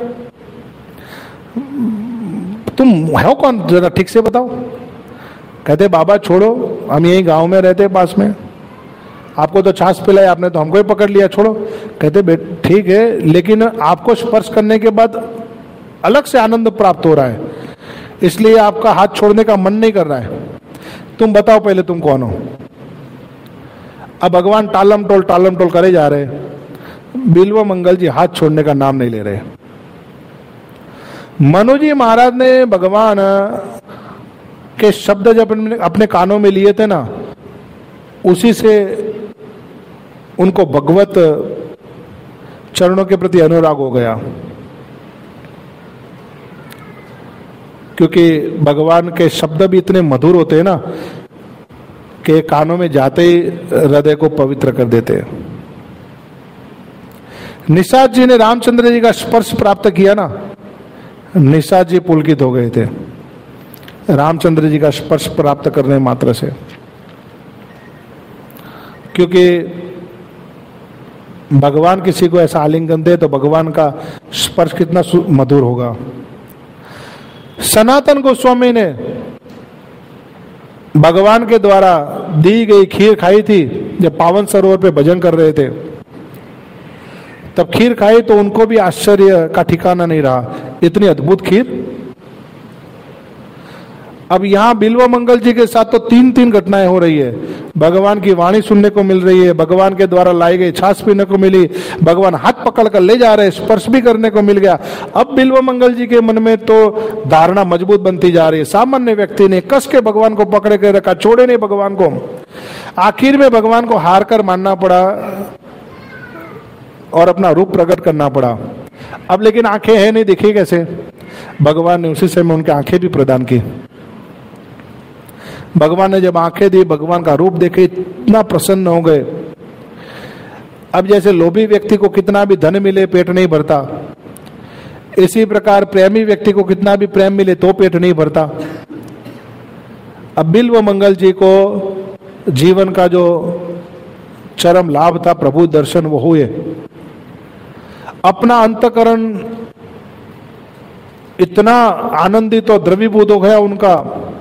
तुम हो कौन, जरा ठीक से बताओ। कहते बाबा छोड़ो, हम यही गांव में रहते पास में, आपको तो छाछ पिलाई, आपने तो हमको ही पकड़ लिया, छोड़ो। कहते ठीक है, लेकिन आपको स्पर्श करने के बाद अलग से आनंद प्राप्त हो रहा है, इसलिए आपका हाथ छोड़ने का मन नहीं कर रहा है। तुम बताओ पहले तुम कौन हो। अब भगवान टालम टोल करे जा रहे। बिल्व मंगल जी हाथ छोड़ने का नाम नहीं ले रहे। मनु जी महाराज ने भगवान के शब्द जब अपने कानों में लिए थे ना, उसी से उनको भगवत चरणों के प्रति अनुराग हो गया, क्योंकि भगवान के शब्द भी इतने मधुर होते हैं ना कि कानों में जाते ही हृदय को पवित्र कर देते हैं। निषाद जी ने रामचंद्र जी का स्पर्श प्राप्त किया ना, निषाद जी पुलकित हो गए थे रामचंद्र जी का स्पर्श प्राप्त करने मात्र से, क्योंकि भगवान किसी को ऐसा आलिंगन दे तो भगवान का स्पर्श कितना मधुर होगा। सनातन गोस्वामी ने भगवान के द्वारा दी गई खीर खाई थी। जब पावन सरोवर पे भजन कर रहे थे तब खीर खाई तो उनको भी आश्चर्य का ठिकाना नहीं रहा, इतनी अद्भुत खीर। अब यहां बिल्व मंगल जी के साथ तो तीन घटनाएं हो रही है। भगवान की वाणी सुनने को मिल रही है, भगवान के द्वारा लाई गई छाछ पीने को मिली, भगवान हाथ पकड़ कर ले जा रहे, स्पर्श भी करने को मिल गया। अब बिल्व मंगल जी के मन में तो धारणा मजबूत बनती जा रही है। सामान्य व्यक्ति ने कस के भगवान को पकड़े के रखा, छोड़े नहीं भगवान को। आखिर में भगवान को हार कर मानना पड़ा और अपना रूप प्रकट करना पड़ा। अब लेकिन आंखें हैं नहीं, दिखी कैसे? भगवान ने उसी समय उनकी आंखें भी प्रदान की। भगवान ने जब आंखें दी, भगवान का रूप देखे, इतना प्रसन्न हो गए। अब जैसे लोभी व्यक्ति को कितना भी धन मिले पेट नहीं भरता, इसी प्रकार प्रेमी व्यक्ति को कितना भी प्रेम मिले तो पेट नहीं भरता। अब बिल्व मंगल जी को जीवन का जो चरम लाभ था प्रभु दर्शन वो हुए। अपना अंतकरण इतना आनंदित और द्रवीभूत हो गया उनका,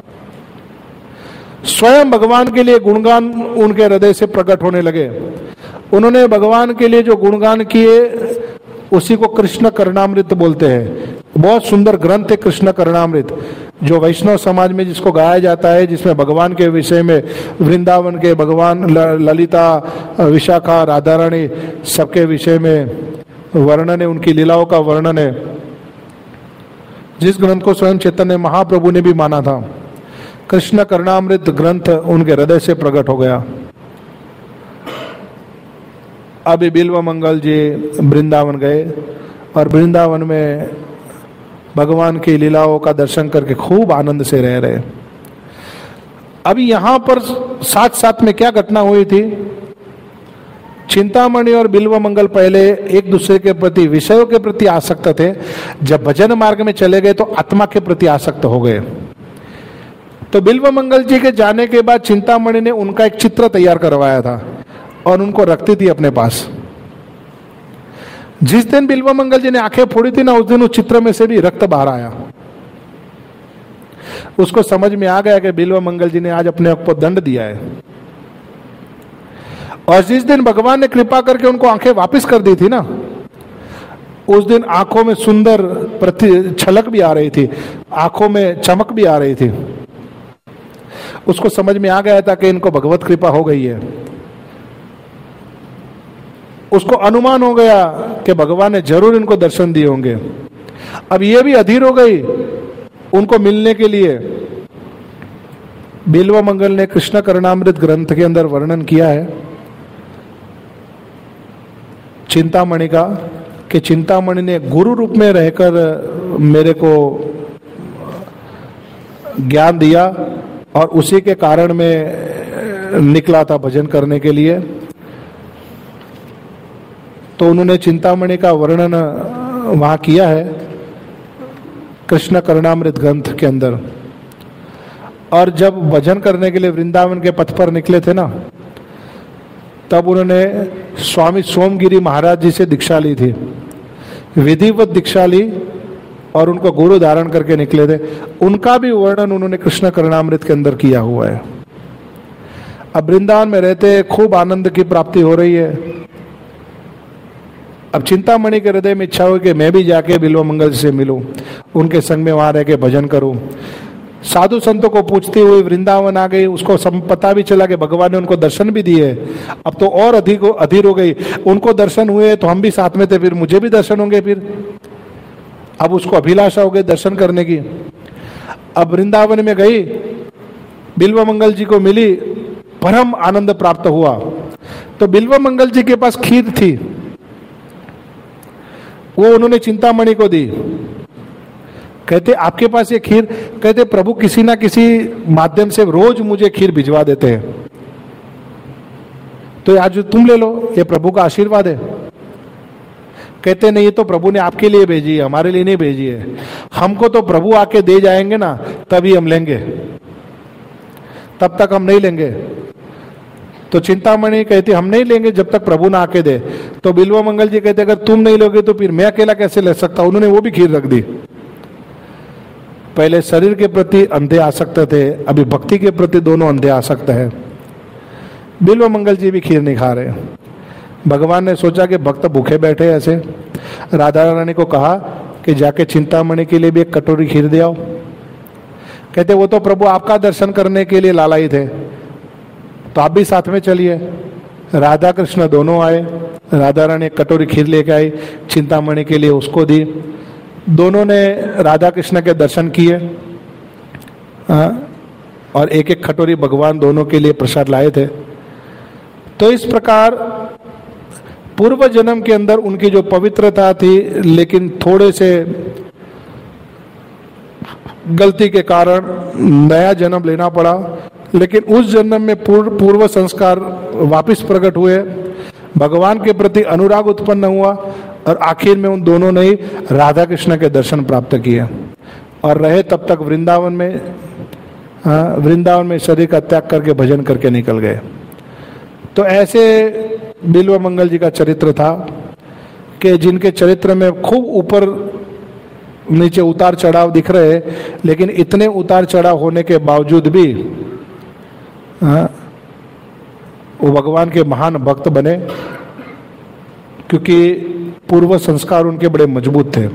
स्वयं भगवान के लिए गुणगान उनके हृदय से प्रकट होने लगे। उन्होंने भगवान के लिए जो गुणगान किए उसी को कृष्ण करणामृत बोलते हैं। बहुत सुंदर ग्रंथ है कृष्ण करणामृत, जो वैष्णव समाज में जिसको गाया जाता है, जिसमें भगवान के विषय में, वृंदावन के भगवान, ललिता, विशाखा, राधा रानी सबके विषय में वर्णन है, उनकी लीलाओं का वर्णन है, जिस ग्रंथ को स्वयं चैतन्य महाप्रभु ने भी माना था। कृष्ण करणामृत ग्रंथ उनके हृदय से प्रकट हो गया। अभी बिल्व मंगल जी वृंदावन गए और वृंदावन में भगवान की लीलाओं का दर्शन करके खूब आनंद से रह रहे। अभी यहां पर साथ साथ में क्या घटना हुई थी? चिंतामणि और बिल्व मंगल पहले एक दूसरे के प्रति, विषयों के प्रति आसक्त थे। जब भजन मार्ग में चले गए तो आत्मा के प्रति आसक्त हो गए। तो बिल्व मंगल जी के जाने के बाद चिंतामणि ने उनका एक चित्र तैयार करवाया था और उनको रखती थी अपने पास। जिस दिन बिल्व मंगल जी ने आंखें फोड़ी थी ना, उस दिन उस चित्र में से भी रक्त बाहर आया। उसको समझ में आ गया कि बिल्व मंगल जी ने आज अपने आप को दंड दिया है। और जिस दिन भगवान ने कृपा करके उनको आंखें वापस कर दी थी ना, उस दिन आंखों में सुंदर छलक भी आ रही थी, आंखों में चमक भी आ रही थी। उसको समझ में आ गया था कि इनको भगवत कृपा हो गई है। उसको अनुमान हो गया कि भगवान ने जरूर इनको दर्शन दिए होंगे। अब ये भी अधीर हो गई उनको मिलने के लिए। बिल्व मंगल ने कृष्ण करणामृत ग्रंथ के अंदर वर्णन किया है चिंतामणि का कि चिंतामणि ने गुरु रूप में रहकर मेरे को ज्ञान दिया और उसी के कारण मैं निकला था भजन करने के लिए। तो उन्होंने चिंतामणि का वर्णन वहां किया है कृष्ण करुणामृत ग्रंथ के अंदर। और जब भजन करने के लिए वृंदावन के पथ पर निकले थे ना, तब उन्होंने स्वामी सोमगिरी महाराज जी से दीक्षा ली थी, विधिवत दीक्षा ली और उनको गुरु धारण करके निकले थे। उनका भी वर्णन उन्होंने कृष्ण करुणामृत के अंदर किया हुआ है। अब वृंदावन में रहते खूब आनंद की प्राप्ति हो रही है। अब चिंतामणि के हृदय में इच्छा हुई कि मैं भी जाके बिल्व मंगल से मिलूं, उनके संग में वहां रह के भजन करूं। साधु संतों को पूछती हुई वृंदावन आ गई। उसको पता भी चला कि भगवान ने उनको दर्शन भी दिए। अब तो और अधीर हो गई, उनको दर्शन हुए तो हम भी साथ में थे, फिर मुझे भी दर्शन होंगे। फिर अब उसको अभिलाषा हो गई दर्शन करने की। अब वृंदावन में गई, बिल्व मंगल जी को मिली, परम आनंद प्राप्त हुआ। तो बिल्व मंगल जी के पास खीर थी, वो उन्होंने चिंतामणि को दी। कहते आपके पास ये खीर? कहते प्रभु किसी ना किसी माध्यम से रोज मुझे खीर भिजवा देते हैं, तो आज तुम ले लो, ये प्रभु का आशीर्वाद है। कहते नहीं, ये तो प्रभु ने आपके लिए भेजी है, हमारे लिए नहीं भेजी है। हमको तो प्रभु आके दे जाएंगे ना, तभी हम लेंगे, तब तक हम नहीं लेंगे। तो चिंतामणि कहती हम नहीं लेंगे जब तक प्रभु ना आके दे। तो बिल्व मंगल जी कहते अगर तुम नहीं लोगे तो फिर मैं अकेला कैसे ले सकता। उन्होंने वो भी खीर रख दी। पहले शरीर के प्रति अंधे आसक्त थे, अभी भक्ति के प्रति दोनों अंधे आसक्त है। बिल्व मंगल जी भी खीर नहीं खा रहे। भगवान ने सोचा कि भक्त भूखे बैठे ऐसे, राधा रानी को कहा कि जाके चिंतामणि के लिए भी एक कटोरी खीर दे आओ। कहते वो तो प्रभु आपका दर्शन करने के लिए लालाई थे, तो आप भी साथ में चलिए। राधा कृष्ण दोनों आए, राधा रानी एक कटोरी खीर लेके आई, चिंतामणि के लिए उसको दी। दोनों ने राधा कृष्ण के दर्शन किए और एक एक कटोरी भगवान दोनों के लिए प्रसाद लाए थे। तो इस प्रकार पूर्व जन्म के अंदर उनकी जो पवित्रता थी, लेकिन थोड़े से गलती के कारण नया जन्म लेना पड़ा, लेकिन उस जन्म में पूर्व संस्कार वापस प्रकट हुए, भगवान के प्रति अनुराग उत्पन्न हुआ और आखिर में उन दोनों ने ही राधा कृष्ण के दर्शन प्राप्त किए और रहे तब तक वृंदावन में। वृंदावन में शरीर का त्याग करके भजन करके निकल गए। तो ऐसे बिल्व मंगल जी का चरित्र था कि जिनके चरित्र में खूब ऊपर नीचे उतार चढ़ाव दिख रहे, लेकिन इतने उतार चढ़ाव होने के बावजूद भी वो भगवान के महान भक्त बने, क्योंकि पूर्व संस्कार उनके बड़े मजबूत थे।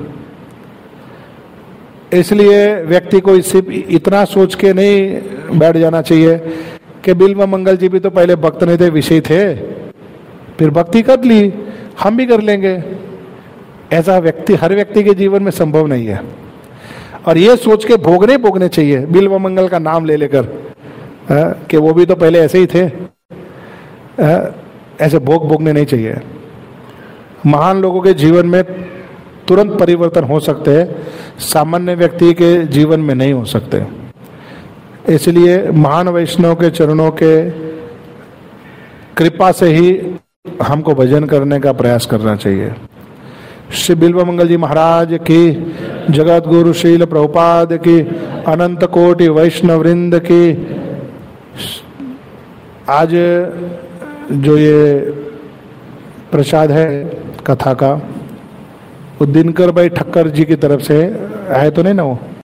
इसलिए व्यक्ति को सिर्फ इतना सोच के नहीं बैठ जाना चाहिए कि बिल्व मंगल जी भी तो पहले भक्त नहीं थे, विषय थे, फिर भक्ति कर ली, हम भी कर लेंगे। ऐसा व्यक्ति हर व्यक्ति के जीवन में संभव नहीं है। और ये सोच के भोगने चाहिए बिल्व मंगल का नाम ले लेकर कि वो भी तो पहले ऐसे ही थे। ऐसे भोगने नहीं चाहिए। महान लोगों के जीवन में तुरंत परिवर्तन हो सकते हैं, सामान्य व्यक्ति के जीवन में नहीं हो सकते। इसलिए महान वैष्णव के चरणों के कृपा से ही हमको भजन करने का प्रयास करना चाहिए। श्री बिल्व मंगल जी महाराज की, जगत गुरु शील प्रभुपाद की, अनंत कोटि वैष्णव वृंद की। आज जो ये प्रसाद है कथा का, वो दिनकर भाई ठक्कर जी की तरफ से है तो नहीं ना वो?